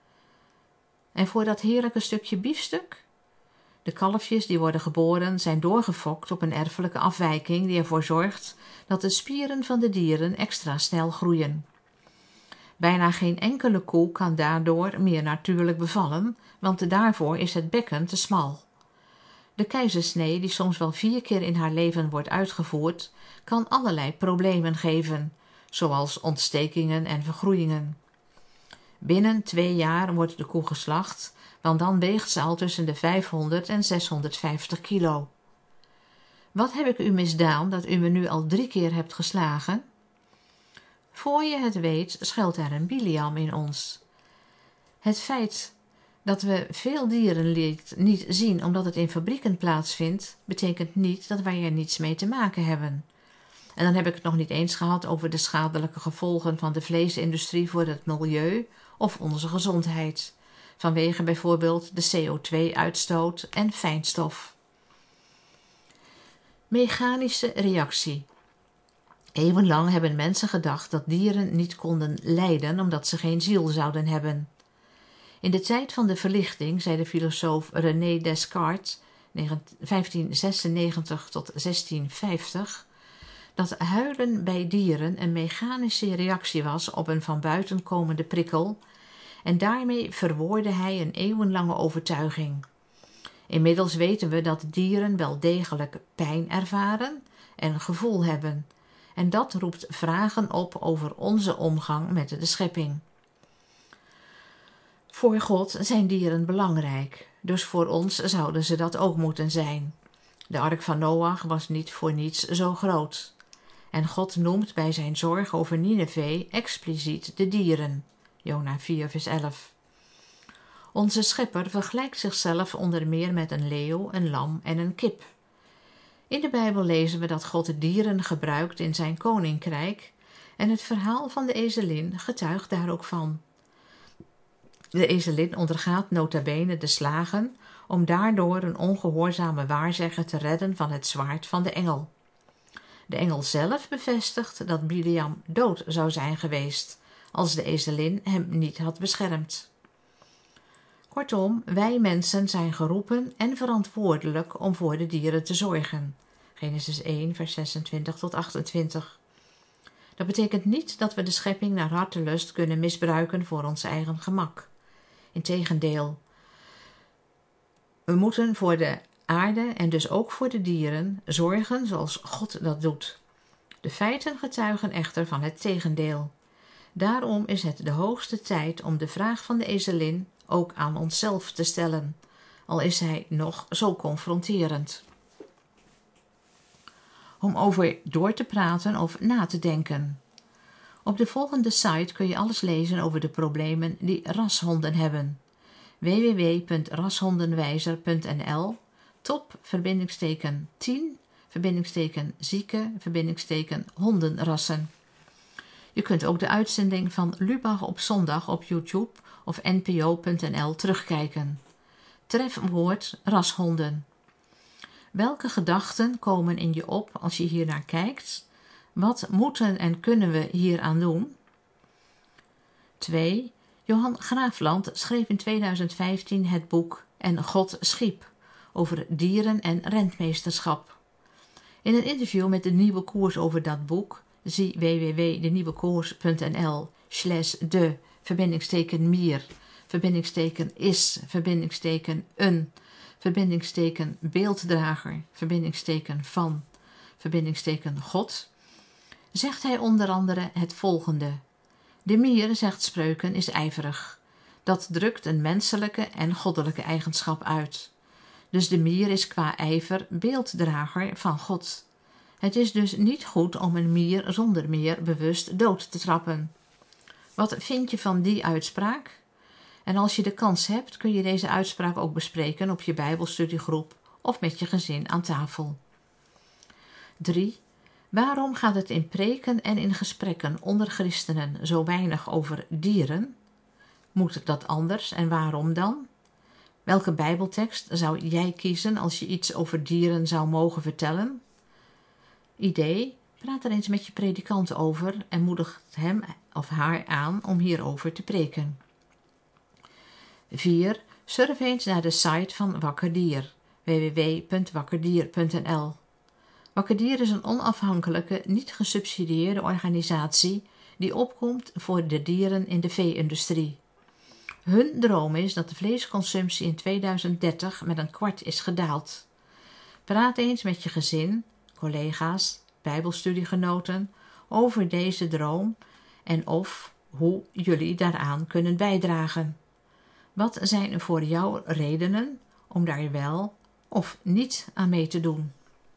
En voor dat heerlijke stukje biefstuk? De kalfjes die worden geboren zijn doorgefokt op een erfelijke afwijking die ervoor zorgt dat de spieren van de dieren extra snel groeien. Bijna geen enkele koe kan daardoor meer natuurlijk bevallen, want daarvoor is het bekken te smal. De keizersnee, die soms wel vier keer in haar leven wordt uitgevoerd, kan allerlei problemen geven, zoals ontstekingen en vergroeien. Binnen twee jaar wordt de koe geslacht, want dan weegt ze al tussen de vijfhonderd en zeshonderdvijftig kilo. Wat heb ik u misdaan dat u me nu al drie keer hebt geslagen? Voor je het weet schuilt er een Biliam in ons. Het feit dat we veel dierenleed niet zien omdat het in fabrieken plaatsvindt, betekent niet dat wij er niets mee te maken hebben. En dan heb ik het nog niet eens gehad over de schadelijke gevolgen van de vleesindustrie voor het milieu of onze gezondheid, vanwege bijvoorbeeld de C O twee uitstoot en fijnstof. Mechanische reactie. Eeuwenlang hebben mensen gedacht dat dieren niet konden lijden omdat ze geen ziel zouden hebben. In de tijd van de verlichting zei de filosoof René Descartes vijftien zesennegentig tot zestien vijftig dat huilen bij dieren een mechanische reactie was op een van buiten komende prikkel en daarmee verwoordde hij een eeuwenlange overtuiging. Inmiddels weten we dat dieren wel degelijk pijn ervaren en gevoel hebben. En dat roept vragen op over onze omgang met de schepping. Voor God zijn dieren belangrijk, dus voor ons zouden ze dat ook moeten zijn. De ark van Noach was niet voor niets zo groot. En God noemt bij zijn zorg over Nineve expliciet de dieren. Jona vier vers elf. Onze schepper vergelijkt zichzelf onder meer met een leeuw, een lam en een kip. In de Bijbel lezen we dat God de dieren gebruikt in zijn koninkrijk en het verhaal van de ezelin getuigt daar ook van. De ezelin ondergaat nota bene de slagen om daardoor een ongehoorzame waarzegger te redden van het zwaard van de engel. De engel zelf bevestigt dat Biliam dood zou zijn geweest als de ezelin hem niet had beschermd. Kortom, wij mensen zijn geroepen en verantwoordelijk om voor de dieren te zorgen. Genesis één vers zesentwintig tot achtentwintig. Dat betekent niet dat we de schepping naar hartelust kunnen misbruiken voor ons eigen gemak. Integendeel, we moeten voor de aarde en dus ook voor de dieren zorgen zoals God dat doet. De feiten getuigen echter van het tegendeel. Daarom is het de hoogste tijd om de vraag van de ezelin ook aan onszelf te stellen, al is hij nog zo confronterend. Om over door te praten of na te denken. Op de volgende site kun je alles lezen over de problemen die rashonden hebben. w w w punt rashondenwijzer punt n l top verbindingsteken tien verbindingsteken zieke verbindingsteken hondenrassen. Je kunt ook de uitzending van Lubach op zondag op YouTube of n p o punt n l terugkijken. Trefwoord rashonden. Welke gedachten komen in je op als je hier naar kijkt? Wat moeten en kunnen we hieraan doen? twee. Johan Graafland schreef in tweeduizend vijftien het boek En God schiep over dieren en rentmeesterschap. In een interview met de Nieuwe Koers over dat boek, zie w w w punt de nieuwe koers punt n l slash de verbindingsteken mier verbindingsteken is verbindingsteken een verbindingsteken beelddrager verbindingsteken van verbindingsteken God, zegt hij onder andere het volgende. De mier, zegt Spreuken, is ijverig. Dat drukt een menselijke en goddelijke eigenschap uit. Dus de mier is qua ijver beelddrager van God. Het is dus niet goed om een mier zonder meer bewust dood te trappen. Wat vind je van die uitspraak? En als je de kans hebt, kun je deze uitspraak ook bespreken op je Bijbelstudiegroep of met je gezin aan tafel. drie. Waarom gaat het in preken en in gesprekken onder christenen zo weinig over dieren? Moet dat anders en waarom dan? Welke Bijbeltekst zou jij kiezen als je iets over dieren zou mogen vertellen? Idee, praat er eens met je predikant over en moedigt hem of haar aan om hierover te preken. vier. Surf eens naar de site van Wakker Dier, w w w punt wakkerdier punt n l. Wakker Dier is een onafhankelijke, niet gesubsidieerde organisatie die opkomt voor de dieren in de vee-industrie. Hun droom is dat de vleesconsumptie in tweeduizend dertig met een kwart is gedaald. Praat eens met je gezin, collega's, bijbelstudiegenoten over deze droom en of hoe jullie daaraan kunnen bijdragen. Wat zijn voor jou redenen om daar wel of niet aan mee te doen?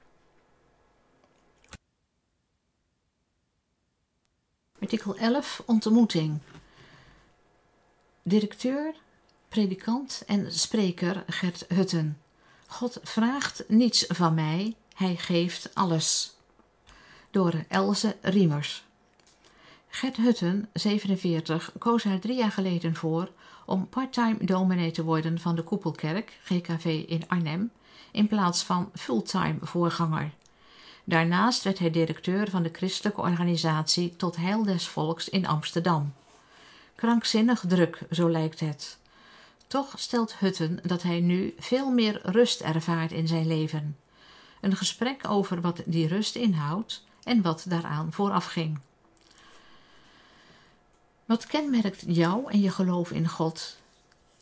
Artikel elf. Ontmoeting. Directeur, predikant en spreker Gert Hutten. God vraagt niets van mij, hij geeft alles. Door Else Riemers. Gert Hutten, zevenenveertig, koos er drie jaar geleden voor om parttime dominee te worden van de Koepelkerk, G K V in Arnhem, in plaats van fulltime voorganger. Daarnaast werd hij directeur van de christelijke organisatie Tot Heil des Volks in Amsterdam. Krankzinnig druk, zo lijkt het. Toch stelt Hutten dat hij nu veel meer rust ervaart in zijn leven. Een gesprek over wat die rust inhoudt en wat daaraan voorafging. Wat kenmerkt jou en je geloof in God?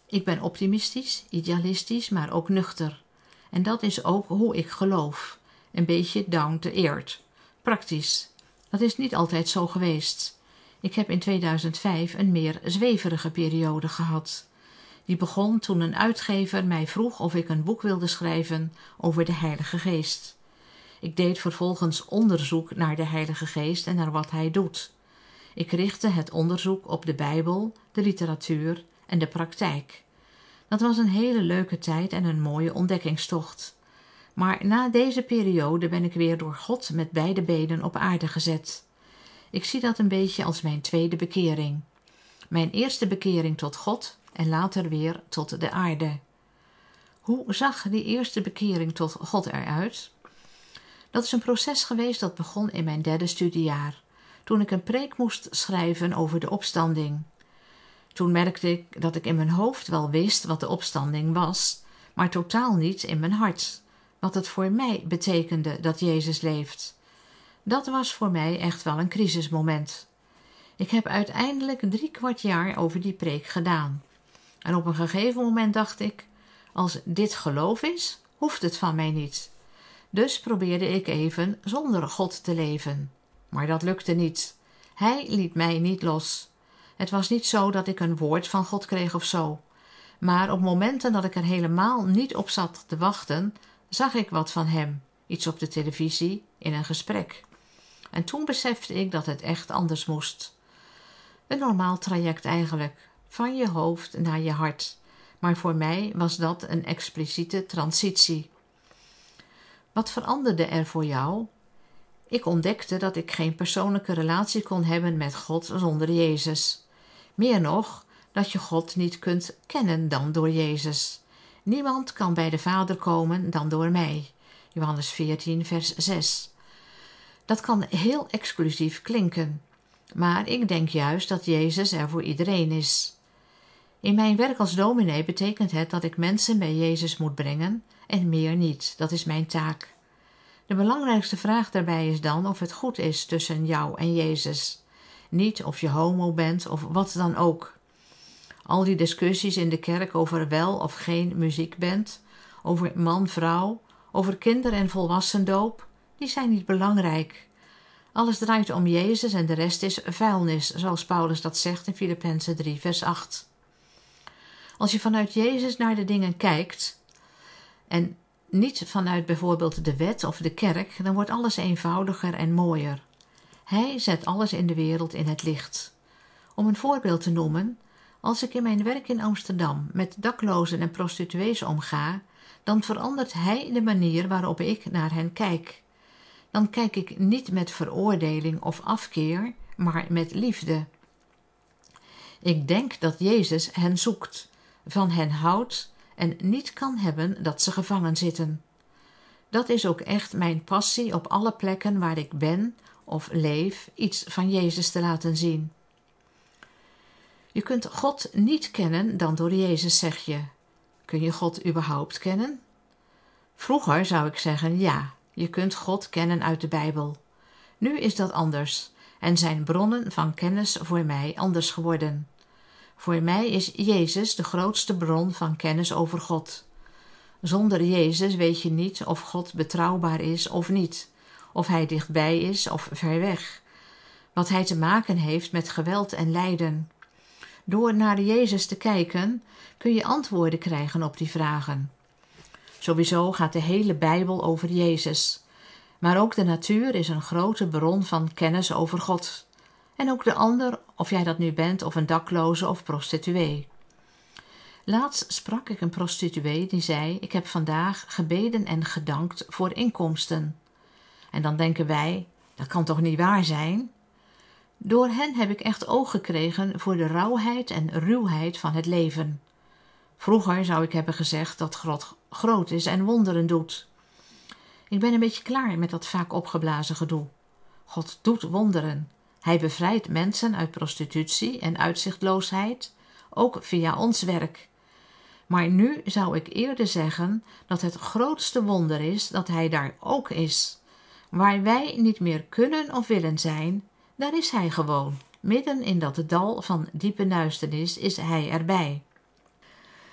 Ik ben optimistisch, idealistisch, maar ook nuchter. En dat is ook hoe ik geloof. Een beetje down to earth. Praktisch. Dat is niet altijd zo geweest. Ik heb in tweeduizend vijf een meer zweverige periode gehad. Die begon toen een uitgever mij vroeg of ik een boek wilde schrijven over de Heilige Geest. Ik deed vervolgens onderzoek naar de Heilige Geest en naar wat hij doet. Ik richtte het onderzoek op de Bijbel, de literatuur en de praktijk. Dat was een hele leuke tijd en een mooie ontdekkingstocht. Maar na deze periode ben ik weer door God met beide benen op aarde gezet. Ik zie dat een beetje als mijn tweede bekering. Mijn eerste bekering tot God en later weer tot de aarde. Hoe zag die eerste bekering tot God eruit? Dat is een proces geweest dat begon in mijn derde studiejaar, toen ik een preek moest schrijven over de opstanding. Toen merkte ik dat ik in mijn hoofd wel wist wat de opstanding was, maar totaal niet in mijn hart, wat het voor mij betekende dat Jezus leeft. Dat was voor mij echt wel een crisismoment. Ik heb uiteindelijk drie kwart jaar over die preek gedaan. En op een gegeven moment dacht ik, als dit geloof is, hoeft het van mij niet. Dus probeerde ik even zonder God te leven. Maar dat lukte niet. Hij liet mij niet los. Het was niet zo dat ik een woord van God kreeg of zo. Maar op momenten dat ik er helemaal niet op zat te wachten, zag ik wat van hem. Iets op de televisie, in een gesprek. En toen besefte ik dat het echt anders moest. Een normaal traject eigenlijk. Van je hoofd naar je hart. Maar voor mij was dat een expliciete transitie. Wat veranderde er voor jou? Ik ontdekte dat ik geen persoonlijke relatie kon hebben met God zonder Jezus. Meer nog, dat je God niet kunt kennen dan door Jezus. Niemand kan bij de Vader komen dan door mij. Johannes veertien, vers zes. Dat kan heel exclusief klinken, maar ik denk juist dat Jezus er voor iedereen is. In mijn werk als dominee betekent het dat ik mensen bij Jezus moet brengen en meer niet. Dat is mijn taak. De belangrijkste vraag daarbij is dan of het goed is tussen jou en Jezus. Niet of je homo bent of wat dan ook. Al die discussies in de kerk over wel of geen muziekband, over man-vrouw, over kinder- en volwassendoop, die zijn niet belangrijk. Alles draait om Jezus en de rest is vuilnis, zoals Paulus dat zegt in Filippenzen drie, vers acht. Als je vanuit Jezus naar de dingen kijkt en niet vanuit bijvoorbeeld de wet of de kerk, dan wordt alles eenvoudiger en mooier. Hij zet alles in de wereld in het licht. Om een voorbeeld te noemen, als ik in mijn werk in Amsterdam met daklozen en prostituees omga, dan verandert hij de manier waarop ik naar hen kijk. Dan kijk ik niet met veroordeling of afkeer, maar met liefde. Ik denk dat Jezus hen zoekt, van hen houdt en niet kan hebben dat ze gevangen zitten. Dat is ook echt mijn passie op alle plekken waar ik ben of leef, iets van Jezus te laten zien. Je kunt God niet kennen dan door Jezus, zeg je. Kun je God überhaupt kennen? Vroeger zou ik zeggen ja, je kunt God kennen uit de Bijbel. Nu is dat anders en zijn bronnen van kennis voor mij anders geworden. Voor mij is Jezus de grootste bron van kennis over God. Zonder Jezus weet je niet of God betrouwbaar is of niet, of hij dichtbij is of ver weg, wat hij te maken heeft met geweld en lijden. Door naar Jezus te kijken kun je antwoorden krijgen op die vragen. Sowieso gaat de hele Bijbel over Jezus, maar ook de natuur is een grote bron van kennis over God. En ook de ander, of jij dat nu bent of een dakloze of prostituee. Laatst sprak ik een prostituee die zei, ik heb vandaag gebeden en gedankt voor inkomsten. En dan denken wij, dat kan toch niet waar zijn? Door hen heb ik echt oog gekregen voor de rauwheid en ruwheid van het leven. Vroeger zou ik hebben gezegd dat God groot is en wonderen doet. Ik ben een beetje klaar met dat vaak opgeblazen gedoe. God doet wonderen. Hij bevrijdt mensen uit prostitutie en uitzichtloosheid, ook via ons werk. Maar nu zou ik eerder zeggen dat het grootste wonder is dat hij daar ook is. Waar wij niet meer kunnen of willen zijn, daar is hij gewoon. Midden in dat dal van diepe duisternis is hij erbij.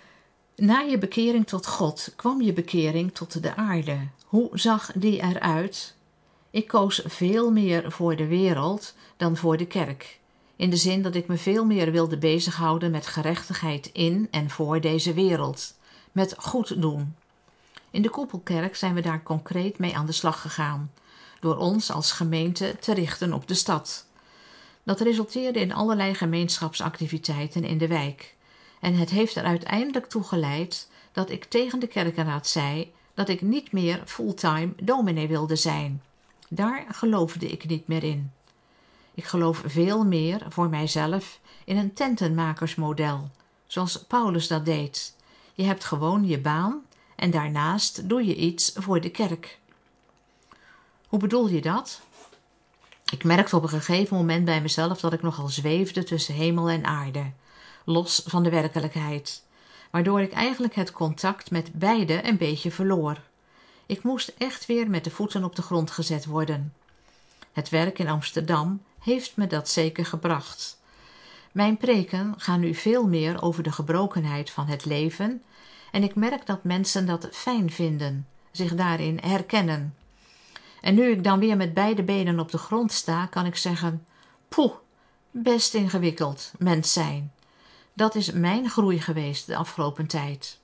Na je bekering tot God kwam je bekering tot de aarde. Hoe zag die eruit? Ik koos veel meer voor de wereld dan voor de kerk. In de zin dat ik me veel meer wilde bezighouden met gerechtigheid in en voor deze wereld. Met goed doen. In de Koepelkerk zijn we daar concreet mee aan de slag gegaan. Door ons als gemeente te richten op de stad. Dat resulteerde in allerlei gemeenschapsactiviteiten in de wijk. En het heeft er uiteindelijk toe geleid dat ik tegen de kerkenraad zei dat ik niet meer fulltime dominee wilde zijn. Daar geloofde ik niet meer in. Ik geloof veel meer voor mijzelf in een tentenmakersmodel, zoals Paulus dat deed. Je hebt gewoon je baan en daarnaast doe je iets voor de kerk. Hoe bedoel je dat? Ik merkte op een gegeven moment bij mezelf dat ik nogal zweefde tussen hemel en aarde, los van de werkelijkheid, waardoor ik eigenlijk het contact met beide een beetje verloor. Ik moest echt weer met de voeten op de grond gezet worden. Het werk in Amsterdam heeft me dat zeker gebracht. Mijn preken gaan nu veel meer over de gebrokenheid van het leven en ik merk dat mensen dat fijn vinden, zich daarin herkennen. En nu ik dan weer met beide benen op de grond sta, kan ik zeggen, poeh, best ingewikkeld, mens zijn. Dat is mijn groei geweest de afgelopen tijd.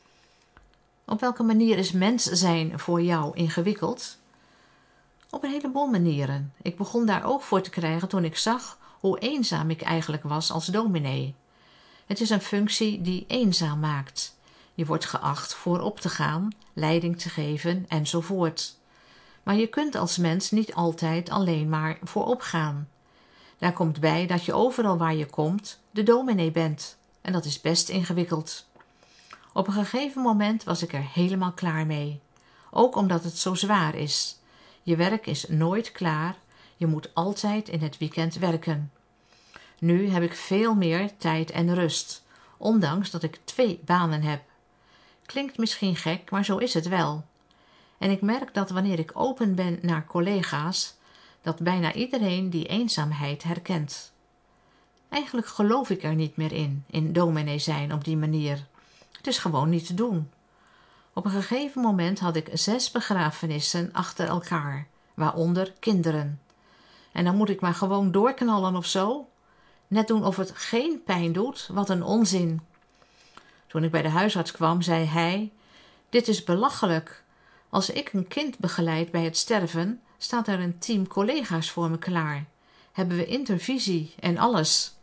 Op welke manier is mens zijn voor jou ingewikkeld? Op een heleboel manieren. Ik begon daar oog voor te krijgen toen ik zag hoe eenzaam ik eigenlijk was als dominee. Het is een functie die eenzaam maakt. Je wordt geacht voorop te gaan, leiding te geven enzovoort. Maar je kunt als mens niet altijd alleen maar voorop gaan. Daar komt bij dat je overal waar je komt de dominee bent. En dat is best ingewikkeld. Op een gegeven moment was ik er helemaal klaar mee. Ook omdat het zo zwaar is. Je werk is nooit klaar. Je moet altijd in het weekend werken. Nu heb ik veel meer tijd en rust. Ondanks dat ik twee banen heb. Klinkt misschien gek, maar zo is het wel. En ik merk dat wanneer ik open ben naar collega's, dat bijna iedereen die eenzaamheid herkent. Eigenlijk geloof ik er niet meer in, in dominee zijn op die manier. Het is gewoon niet te doen. Op een gegeven moment had ik zes begrafenissen achter elkaar, waaronder kinderen. En dan moet ik maar gewoon doorknallen of zo? Net doen of het geen pijn doet, wat een onzin. Toen ik bij de huisarts kwam, zei hij, dit is belachelijk. Als ik een kind begeleid bij het sterven, staat er een team collega's voor me klaar. Hebben we intervisie en alles.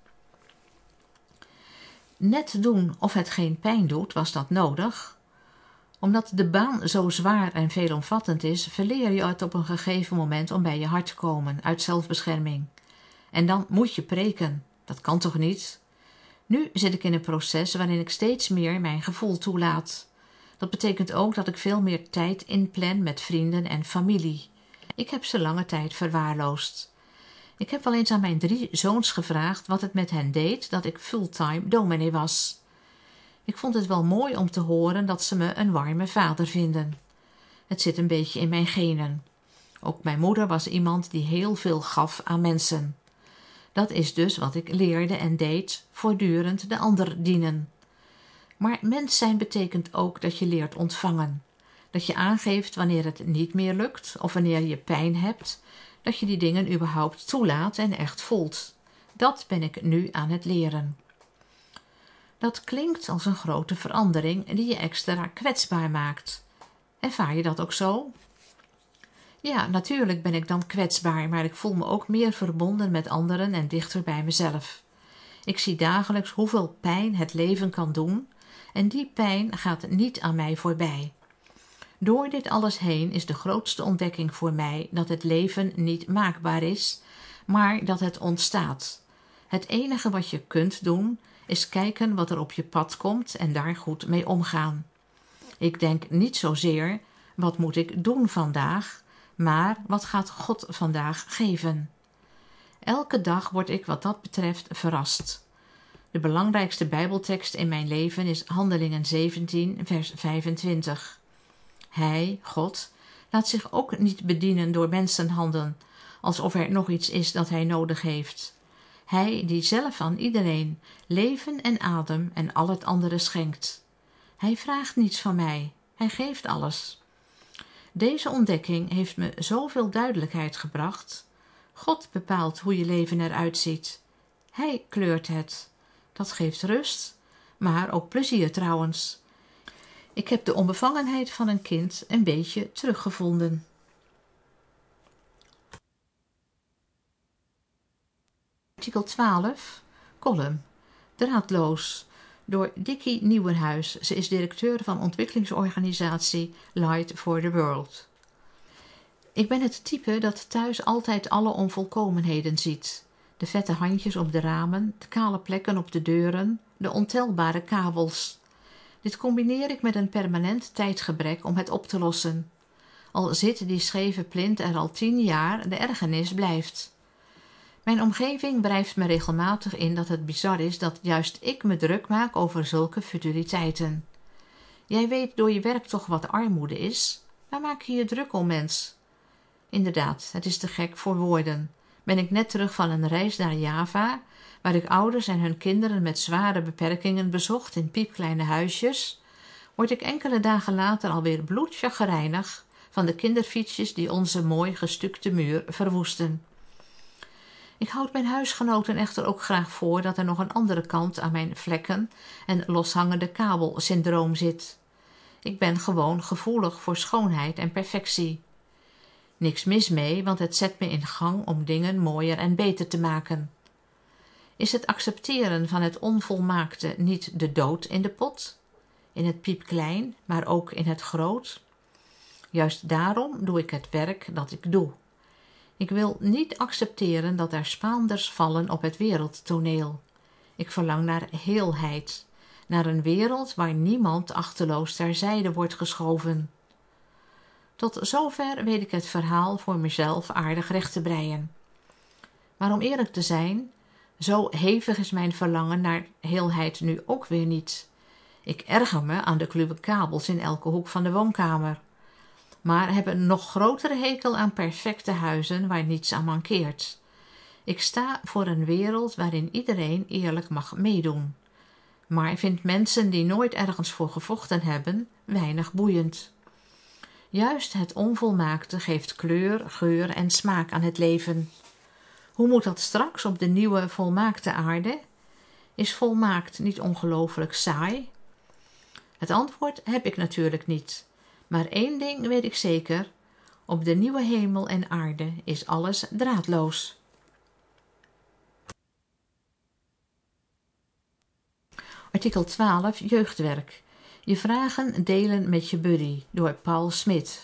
Net doen of het geen pijn doet, was dat nodig. Omdat de baan zo zwaar en veelomvattend is, verleer je het op een gegeven moment om bij je hart te komen, uit zelfbescherming. En dan moet je preken. Dat kan toch niet? Nu zit ik in een proces waarin ik steeds meer mijn gevoel toelaat. Dat betekent ook dat ik veel meer tijd inplan met vrienden en familie. Ik heb ze lange tijd verwaarloosd. Ik heb wel eens aan mijn drie zoons gevraagd wat het met hen deed dat ik fulltime dominee was. Ik vond het wel mooi om te horen dat ze me een warme vader vinden. Het zit een beetje in mijn genen. Ook mijn moeder was iemand die heel veel gaf aan mensen. Dat is dus wat ik leerde en deed, voortdurend de ander dienen. Maar mens zijn betekent ook dat je leert ontvangen. Dat je aangeeft wanneer het niet meer lukt of wanneer je pijn hebt, dat je die dingen überhaupt toelaat en echt voelt. Dat ben ik nu aan het leren. Dat klinkt als een grote verandering die je extra kwetsbaar maakt. Ervaar je dat ook zo? Ja, natuurlijk ben ik dan kwetsbaar, maar ik voel me ook meer verbonden met anderen en dichter bij mezelf. Ik zie dagelijks hoeveel pijn het leven kan doen en die pijn gaat niet aan mij voorbij. Door dit alles heen is de grootste ontdekking voor mij dat het leven niet maakbaar is, maar dat het ontstaat. Het enige wat je kunt doen is kijken wat er op je pad komt en daar goed mee omgaan. Ik denk niet zozeer, wat moet ik doen vandaag, maar wat gaat God vandaag geven? Elke dag word ik wat dat betreft verrast. De belangrijkste Bijbeltekst in mijn leven is Handelingen zeventien, vers vijfentwintig. Hij, God, laat zich ook niet bedienen door mensenhanden, alsof er nog iets is dat hij nodig heeft. Hij die zelf aan iedereen leven en adem en al het andere schenkt. Hij vraagt niets van mij, hij geeft alles. Deze ontdekking heeft me zoveel duidelijkheid gebracht. God bepaalt hoe je leven eruit ziet. Hij kleurt het. Dat geeft rust, maar ook plezier trouwens. Ik heb de onbevangenheid van een kind een beetje teruggevonden. Artikel twaalf, column, draadloos, door Dickie Nieuwenhuis. Ze is directeur van ontwikkelingsorganisatie Light for the World. Ik ben het type dat thuis altijd alle onvolkomenheden ziet. De vette handjes op de ramen, de kale plekken op de deuren, de ontelbare kabels. Dit combineer ik met een permanent tijdgebrek om het op te lossen. Al zit die scheve plint er al tien jaar, de ergernis blijft. Mijn omgeving drijft me regelmatig in dat het bizar is dat juist ik me druk maak over zulke futiliteiten. Jij weet door je werk toch wat armoede is? Waar maak je je druk om, mens? Inderdaad, het is te gek voor woorden. Ben ik net terug van een reis naar Java, waar ik ouders en hun kinderen met zware beperkingen bezocht in piepkleine huisjes, word ik enkele dagen later alweer bloedchagrijnig van de kinderfietsjes die onze mooi gestukte muur verwoesten. Ik houd mijn huisgenoten echter ook graag voor dat er nog een andere kant aan mijn vlekken en loshangende kabelsyndroom zit. Ik ben gewoon gevoelig voor schoonheid en perfectie. Niks mis mee, want het zet me in gang om dingen mooier en beter te maken. Is het accepteren van het onvolmaakte niet de dood in de pot? In het piepklein, maar ook in het groot? Juist daarom doe ik het werk dat ik doe. Ik wil niet accepteren dat er Spaanders vallen op het wereldtoneel. Ik verlang naar heelheid, naar een wereld waar niemand achteloos terzijde wordt geschoven. Tot zover weet ik het verhaal voor mezelf aardig recht te breien. Maar om eerlijk te zijn, zo hevig is mijn verlangen naar heelheid nu ook weer niet. Ik erger me aan de kluwe kabels in elke hoek van de woonkamer, maar heb een nog grotere hekel aan perfecte huizen waar niets aan mankeert. Ik sta voor een wereld waarin iedereen eerlijk mag meedoen, maar vind mensen die nooit ergens voor gevochten hebben weinig boeiend. Juist het onvolmaakte geeft kleur, geur en smaak aan het leven. Hoe moet dat straks op de nieuwe volmaakte aarde? Is volmaakt niet ongelooflijk saai? Het antwoord heb ik natuurlijk niet. Maar één ding weet ik zeker. Op de nieuwe hemel en aarde is alles draadloos. Artikel twaalf, jeugdwerk. Je vragen delen met je buddy, door Paul Smit.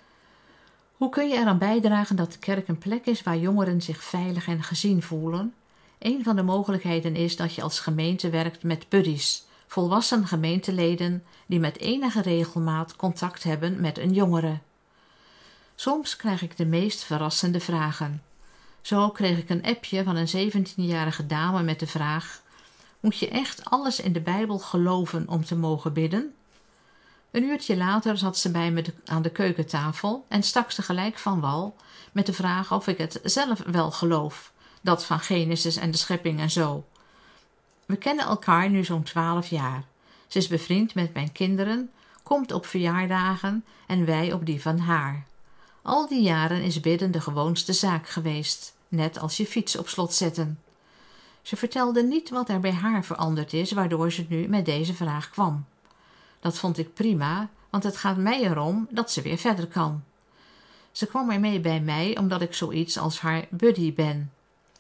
Hoe kun je eraan bijdragen dat de kerk een plek is waar jongeren zich veilig en gezien voelen? Een van de mogelijkheden is dat je als gemeente werkt met buddies, volwassen gemeenteleden die met enige regelmaat contact hebben met een jongere. Soms krijg ik de meest verrassende vragen. Zo kreeg ik een appje van een zeventienjarige dame met de vraag: moet je echt alles in de Bijbel geloven om te mogen bidden? Een uurtje later zat ze bij me aan de keukentafel en stak ze gelijk van wal met de vraag of ik het zelf wel geloof, dat van Genesis en de schepping en zo. We kennen elkaar nu zo'n twaalf jaar. Ze is bevriend met mijn kinderen, komt op verjaardagen en wij op die van haar. Al die jaren is bidden de gewoonste zaak geweest, net als je fiets op slot zetten. Ze vertelde niet wat er bij haar veranderd is, waardoor ze nu met deze vraag kwam. Dat vond ik prima, want het gaat mij erom dat ze weer verder kan. Ze kwam ermee bij mij omdat ik zoiets als haar buddy ben.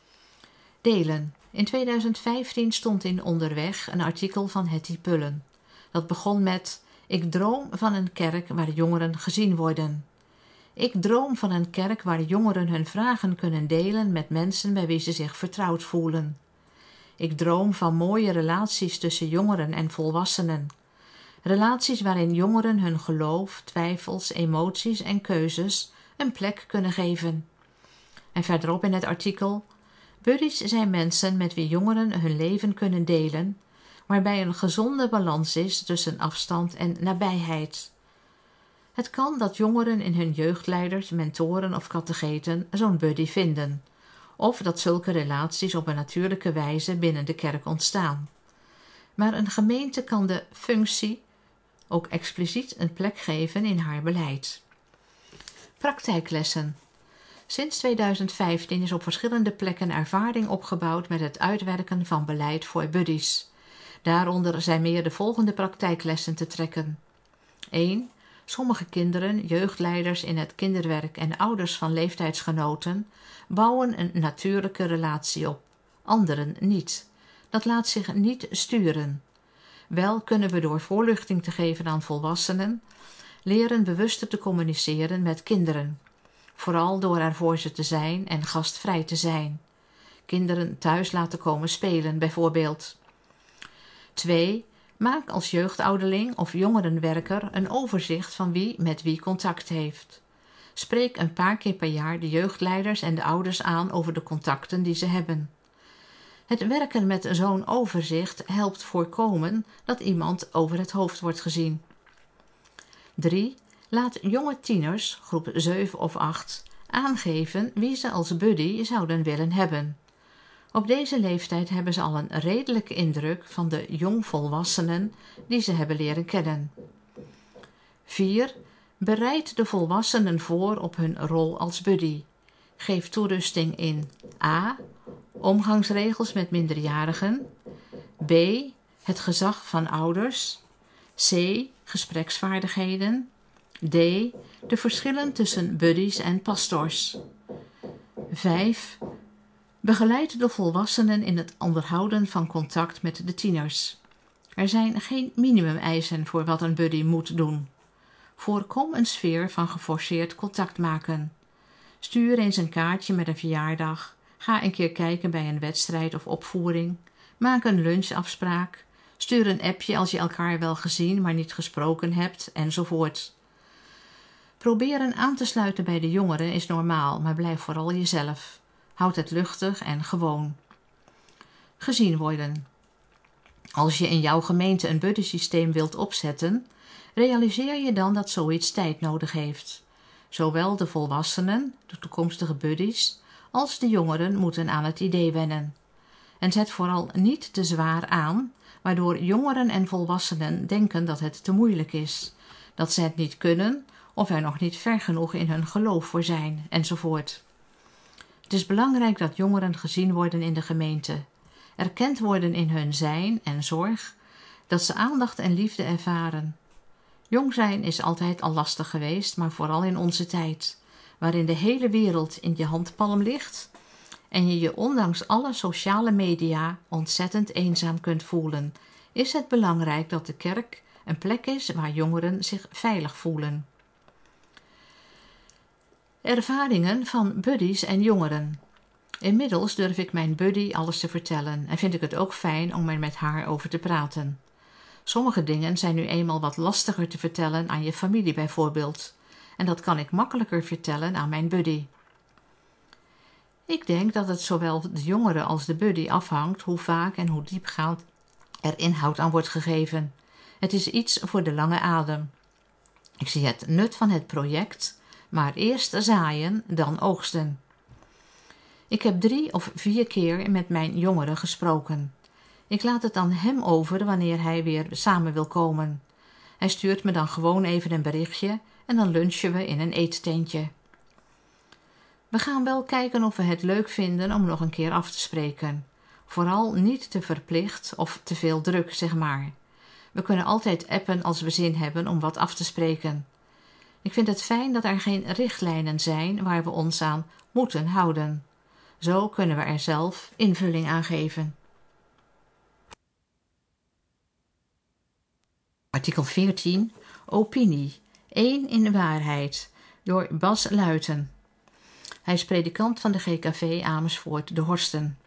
Delen. In tweeduizend vijftien stond in Onderweg een artikel van Hetty Pullen. Dat begon met: ik droom van een kerk waar jongeren gezien worden. Ik droom van een kerk waar jongeren hun vragen kunnen delen met mensen bij wie ze zich vertrouwd voelen. Ik droom van mooie relaties tussen jongeren en volwassenen. Relaties waarin jongeren hun geloof, twijfels, emoties en keuzes een plek kunnen geven. En verderop in het artikel: buddies zijn mensen met wie jongeren hun leven kunnen delen, waarbij een gezonde balans is tussen afstand en nabijheid. Het kan dat jongeren in hun jeugdleiders, mentoren of katecheten zo'n buddy vinden, of dat zulke relaties op een natuurlijke wijze binnen de kerk ontstaan. Maar een gemeente kan de functie ook expliciet een plek geven in haar beleid. Praktijklessen. Sinds tweeduizend vijftien is op verschillende plekken ervaring opgebouwd met het uitwerken van beleid voor buddies. Daaronder zijn meer de volgende praktijklessen te trekken. één. Sommige kinderen, jeugdleiders in het kinderwerk en ouders van leeftijdsgenoten bouwen een natuurlijke relatie op, anderen niet. Dat laat zich niet sturen. Wel kunnen we door voorlichting te geven aan volwassenen leren bewuster te communiceren met kinderen, vooral door er voor ze te zijn en gastvrij te zijn. Kinderen thuis laten komen spelen bijvoorbeeld. twee. Maak als jeugdouderling of jongerenwerker een overzicht van wie met wie contact heeft. Spreek een paar keer per jaar de jeugdleiders en de ouders aan over de contacten die ze hebben. Het werken met zo'n overzicht helpt voorkomen dat iemand over het hoofd wordt gezien. drie. Laat jonge tieners, groep zeven of acht, aangeven wie ze als buddy zouden willen hebben. Op deze leeftijd hebben ze al een redelijke indruk van de jongvolwassenen die ze hebben leren kennen. vier. Bereid de volwassenen voor op hun rol als buddy. Geef toerusting in a. Omgangsregels met minderjarigen, b. Het gezag van ouders, c. Gespreksvaardigheden, d. De verschillen tussen buddies en pastors. vijf. Begeleid de volwassenen in het onderhouden van contact met de tieners. Er zijn geen minimumeisen voor wat een buddy moet doen. Voorkom een sfeer van geforceerd contact maken. Stuur eens een kaartje met een verjaardag. Ga een keer kijken bij een wedstrijd of opvoering. Maak een lunchafspraak. Stuur een appje als je elkaar wel gezien, maar niet gesproken hebt, enzovoort. Proberen aan te sluiten bij de jongeren is normaal, maar blijf vooral jezelf. Houd het luchtig en gewoon. Gezien worden. Als je in jouw gemeente een buddysysteem wilt opzetten, realiseer je dan dat zoiets tijd nodig heeft. Zowel de volwassenen, de toekomstige buddies, als de jongeren moeten aan het idee wennen. En zet vooral niet te zwaar aan, waardoor jongeren en volwassenen denken dat het te moeilijk is, dat ze het niet kunnen of er nog niet ver genoeg in hun geloof voor zijn, enzovoort. Het is belangrijk dat jongeren gezien worden in de gemeente, erkend worden in hun zijn en zorg, dat ze aandacht en liefde ervaren. Jong zijn is altijd al lastig geweest, maar vooral in onze tijd, waarin de hele wereld in je handpalm ligt en je je ondanks alle sociale media ontzettend eenzaam kunt voelen, is het belangrijk dat de kerk een plek is waar jongeren zich veilig voelen. Ervaringen van buddies en jongeren. Inmiddels durf ik mijn buddy alles te vertellen en vind ik het ook fijn om er met haar over te praten. Sommige dingen zijn nu eenmaal wat lastiger te vertellen aan je familie bijvoorbeeld, en dat kan ik makkelijker vertellen aan mijn buddy. Ik denk dat het zowel de jongere als de buddy afhangt hoe vaak en hoe diepgaand er inhoud aan wordt gegeven. Het is iets voor de lange adem. Ik zie het nut van het project, maar eerst zaaien, dan oogsten. Ik heb drie of vier keer met mijn jongere gesproken. Ik laat het aan hem over wanneer hij weer samen wil komen. Hij stuurt me dan gewoon even een berichtje en dan lunchen we in een eettentje. We gaan wel kijken of we het leuk vinden om nog een keer af te spreken. Vooral niet te verplicht of te veel druk, zeg maar. We kunnen altijd appen als we zin hebben om wat af te spreken. Ik vind het fijn dat er geen richtlijnen zijn waar we ons aan moeten houden. Zo kunnen we er zelf invulling aan geven. Artikel veertien. Opinie. één in waarheid. Door Bas Luiten. Hij is predikant van de G K V Amersfoort de Horsten.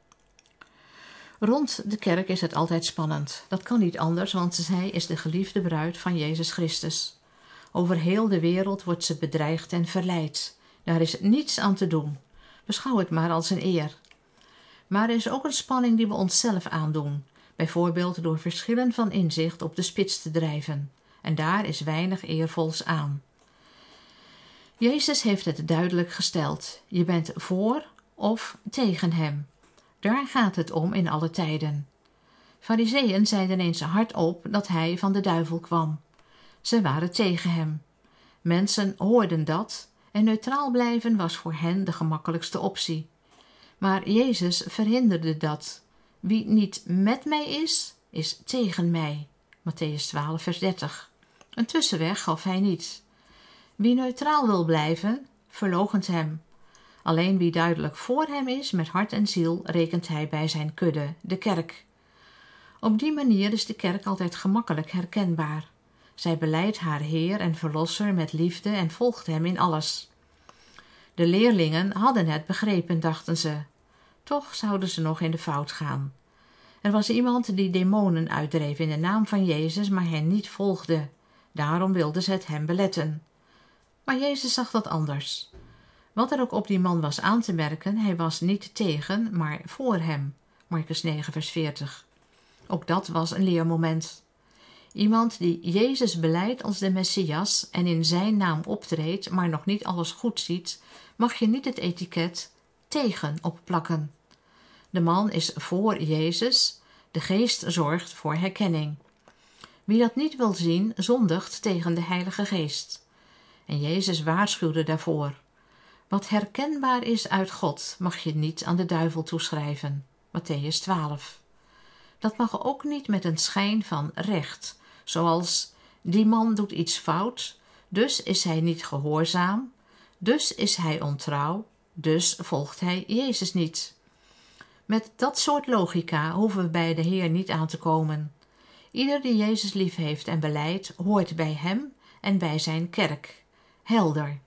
Rond de kerk is het altijd spannend. Dat kan niet anders, want zij is de geliefde bruid van Jezus Christus. Over heel de wereld wordt ze bedreigd en verleid. Daar is niets aan te doen. Beschouw het maar als een eer. Maar er is ook een spanning die we onszelf aandoen, bijvoorbeeld door verschillen van inzicht op de spits te drijven. En daar is weinig eervols aan. Jezus heeft het duidelijk gesteld. Je bent voor of tegen hem. Daar gaat het om in alle tijden. Farizeeën zeiden eens hardop dat hij van de duivel kwam. Ze waren tegen hem. Mensen hoorden dat en neutraal blijven was voor hen de gemakkelijkste optie. Maar Jezus verhinderde dat. Wie niet met mij is, is tegen mij. Mattheüs twaalf vers dertig. Een tussenweg gaf hij niet. Wie neutraal wil blijven, verloochent hem. Alleen wie duidelijk voor hem is met hart en ziel, rekent hij bij zijn kudde, de kerk. Op die manier is de kerk altijd gemakkelijk herkenbaar. Zij belijdt haar Heer en Verlosser met liefde en volgt hem in alles. De leerlingen hadden het begrepen, dachten ze. Toch zouden ze nog in de fout gaan. Er was iemand die demonen uitdreef in de naam van Jezus, maar hen niet volgde. Daarom wilden ze het hem beletten. Maar Jezus zag dat anders. Wat er ook op die man was aan te merken, hij was niet tegen, maar voor hem. Markus negen vers veertig. Ook dat was een leermoment. Iemand die Jezus belijdt als de Messias en in zijn naam optreedt, maar nog niet alles goed ziet, mag je niet het etiket tegen opplakken. De man is voor Jezus, de geest zorgt voor herkenning. Wie dat niet wil zien, zondigt tegen de Heilige Geest. En Jezus waarschuwde daarvoor. Wat herkenbaar is uit God, mag je niet aan de duivel toeschrijven. Mattheüs twaalf. Dat mag ook niet met een schijn van recht, zoals die man doet iets fout, dus is hij niet gehoorzaam, dus is hij ontrouw, dus volgt hij Jezus niet. Met dat soort logica hoeven we bij de Heer niet aan te komen. Ieder die Jezus lief heeft en belijdt, hoort bij hem en bij zijn kerk. Helder.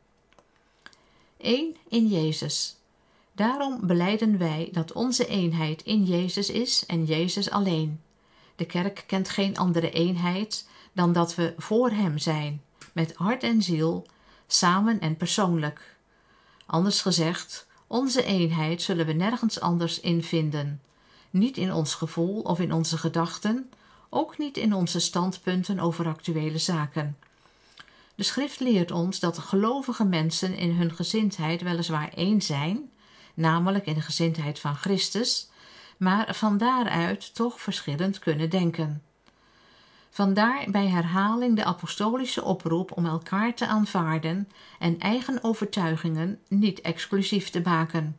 Eén in Jezus. Daarom belijden wij dat onze eenheid in Jezus is en Jezus alleen. De kerk kent geen andere eenheid dan dat we voor hem zijn, met hart en ziel, samen en persoonlijk. Anders gezegd, onze eenheid zullen we nergens anders in vinden. Niet in ons gevoel of in onze gedachten, ook niet in onze standpunten over actuele zaken. De schrift leert ons dat gelovige mensen in hun gezindheid weliswaar één zijn, namelijk in de gezindheid van Christus, maar van daaruit toch verschillend kunnen denken. Vandaar bij herhaling de apostolische oproep om elkaar te aanvaarden en eigen overtuigingen niet exclusief te maken.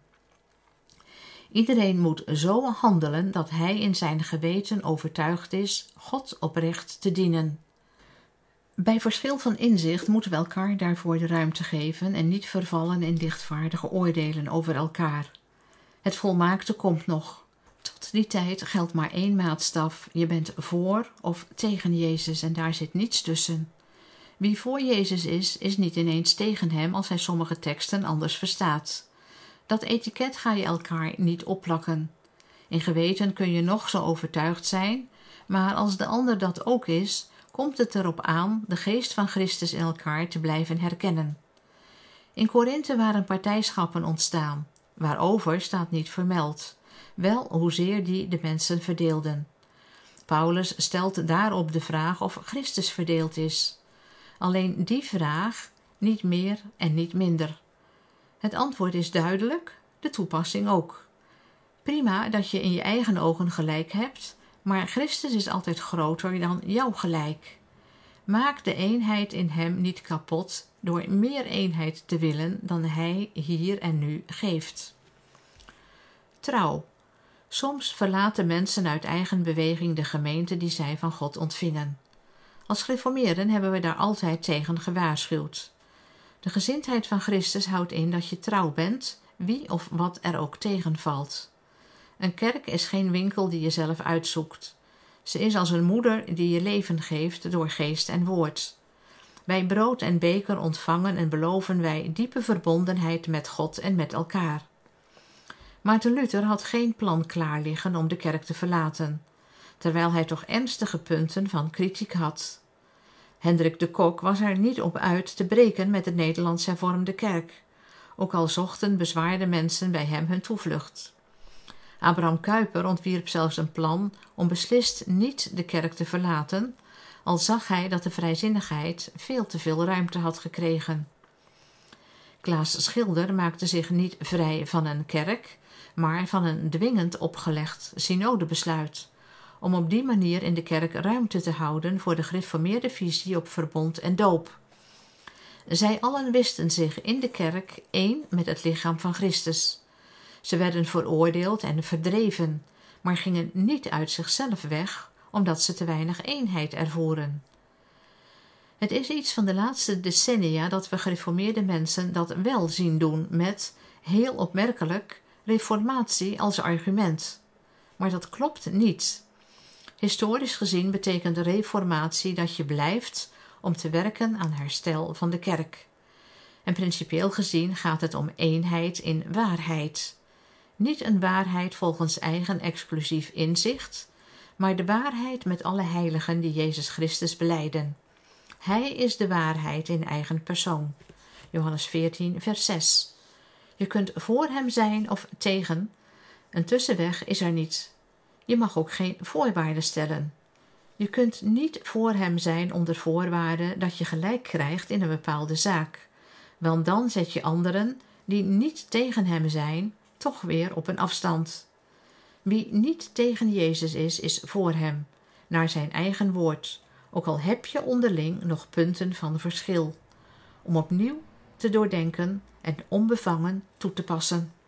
Iedereen moet zo handelen dat hij in zijn geweten overtuigd is God oprecht te dienen. Bij verschil van inzicht moeten we elkaar daarvoor de ruimte geven en niet vervallen in lichtvaardige oordelen over elkaar. Het volmaakte komt nog. Tot die tijd geldt maar één maatstaf. Je bent voor of tegen Jezus en daar zit niets tussen. Wie voor Jezus is, is niet ineens tegen hem als hij sommige teksten anders verstaat. Dat etiket ga je elkaar niet opplakken. In geweten kun je nog zo overtuigd zijn, maar als de ander dat ook is, komt het erop aan de geest van Christus in elkaar te blijven herkennen. In Korinthe waren partijschappen ontstaan, waarover staat niet vermeld, wel hoezeer die de mensen verdeelden. Paulus stelt daarop de vraag of Christus verdeeld is. Alleen die vraag, niet meer en niet minder. Het antwoord is duidelijk, de toepassing ook. Prima dat je in je eigen ogen gelijk hebt, maar Christus is altijd groter dan jouw gelijk. Maak de eenheid in hem niet kapot door meer eenheid te willen dan hij hier en nu geeft. Trouw. Soms verlaten mensen uit eigen beweging de gemeente die zij van God ontvingen. Als gereformeerden hebben we daar altijd tegen gewaarschuwd. De gezindheid van Christus houdt in dat je trouw bent, wie of wat er ook tegenvalt. Een kerk is geen winkel die je zelf uitzoekt. Ze is als een moeder die je leven geeft door geest en woord. Bij brood en beker ontvangen en beloven wij diepe verbondenheid met God en met elkaar. Maarten Luther had geen plan klaar liggen om de kerk te verlaten, terwijl hij toch ernstige punten van kritiek had. Hendrik de Cock was er niet op uit te breken met de Nederlands hervormde kerk, ook al zochten bezwaarde mensen bij hem hun toevlucht. Abraham Kuyper ontwierp zelfs een plan om beslist niet de kerk te verlaten, al zag hij dat de vrijzinnigheid veel te veel ruimte had gekregen. Klaas Schilder maakte zich niet vrij van een kerk, maar van een dwingend opgelegd synodebesluit, om op die manier in de kerk ruimte te houden voor de gereformeerde visie op verbond en doop. Zij allen wisten zich in de kerk één met het lichaam van Christus. Ze werden veroordeeld en verdreven, maar gingen niet uit zichzelf weg, omdat ze te weinig eenheid ervoeren. Het is iets van de laatste decennia dat we gereformeerde mensen dat wel zien doen met, heel opmerkelijk, reformatie als argument. Maar dat klopt niet. Historisch gezien betekent reformatie dat je blijft om te werken aan herstel van de kerk. En principieel gezien gaat het om eenheid in waarheid. Niet een waarheid volgens eigen exclusief inzicht, maar de waarheid met alle heiligen die Jezus Christus belijden. Hij is de waarheid in eigen persoon. Johannes veertien, vers zes. Je kunt voor hem zijn of tegen. Een tussenweg is er niet. Je mag ook geen voorwaarden stellen. Je kunt niet voor hem zijn onder voorwaarde dat je gelijk krijgt in een bepaalde zaak. Want dan zet je anderen, die niet tegen hem zijn, toch weer op een afstand. Wie niet tegen Jezus is, is voor hem, naar zijn eigen woord, ook al heb je onderling nog punten van verschil, om opnieuw te doordenken en onbevangen toe te passen.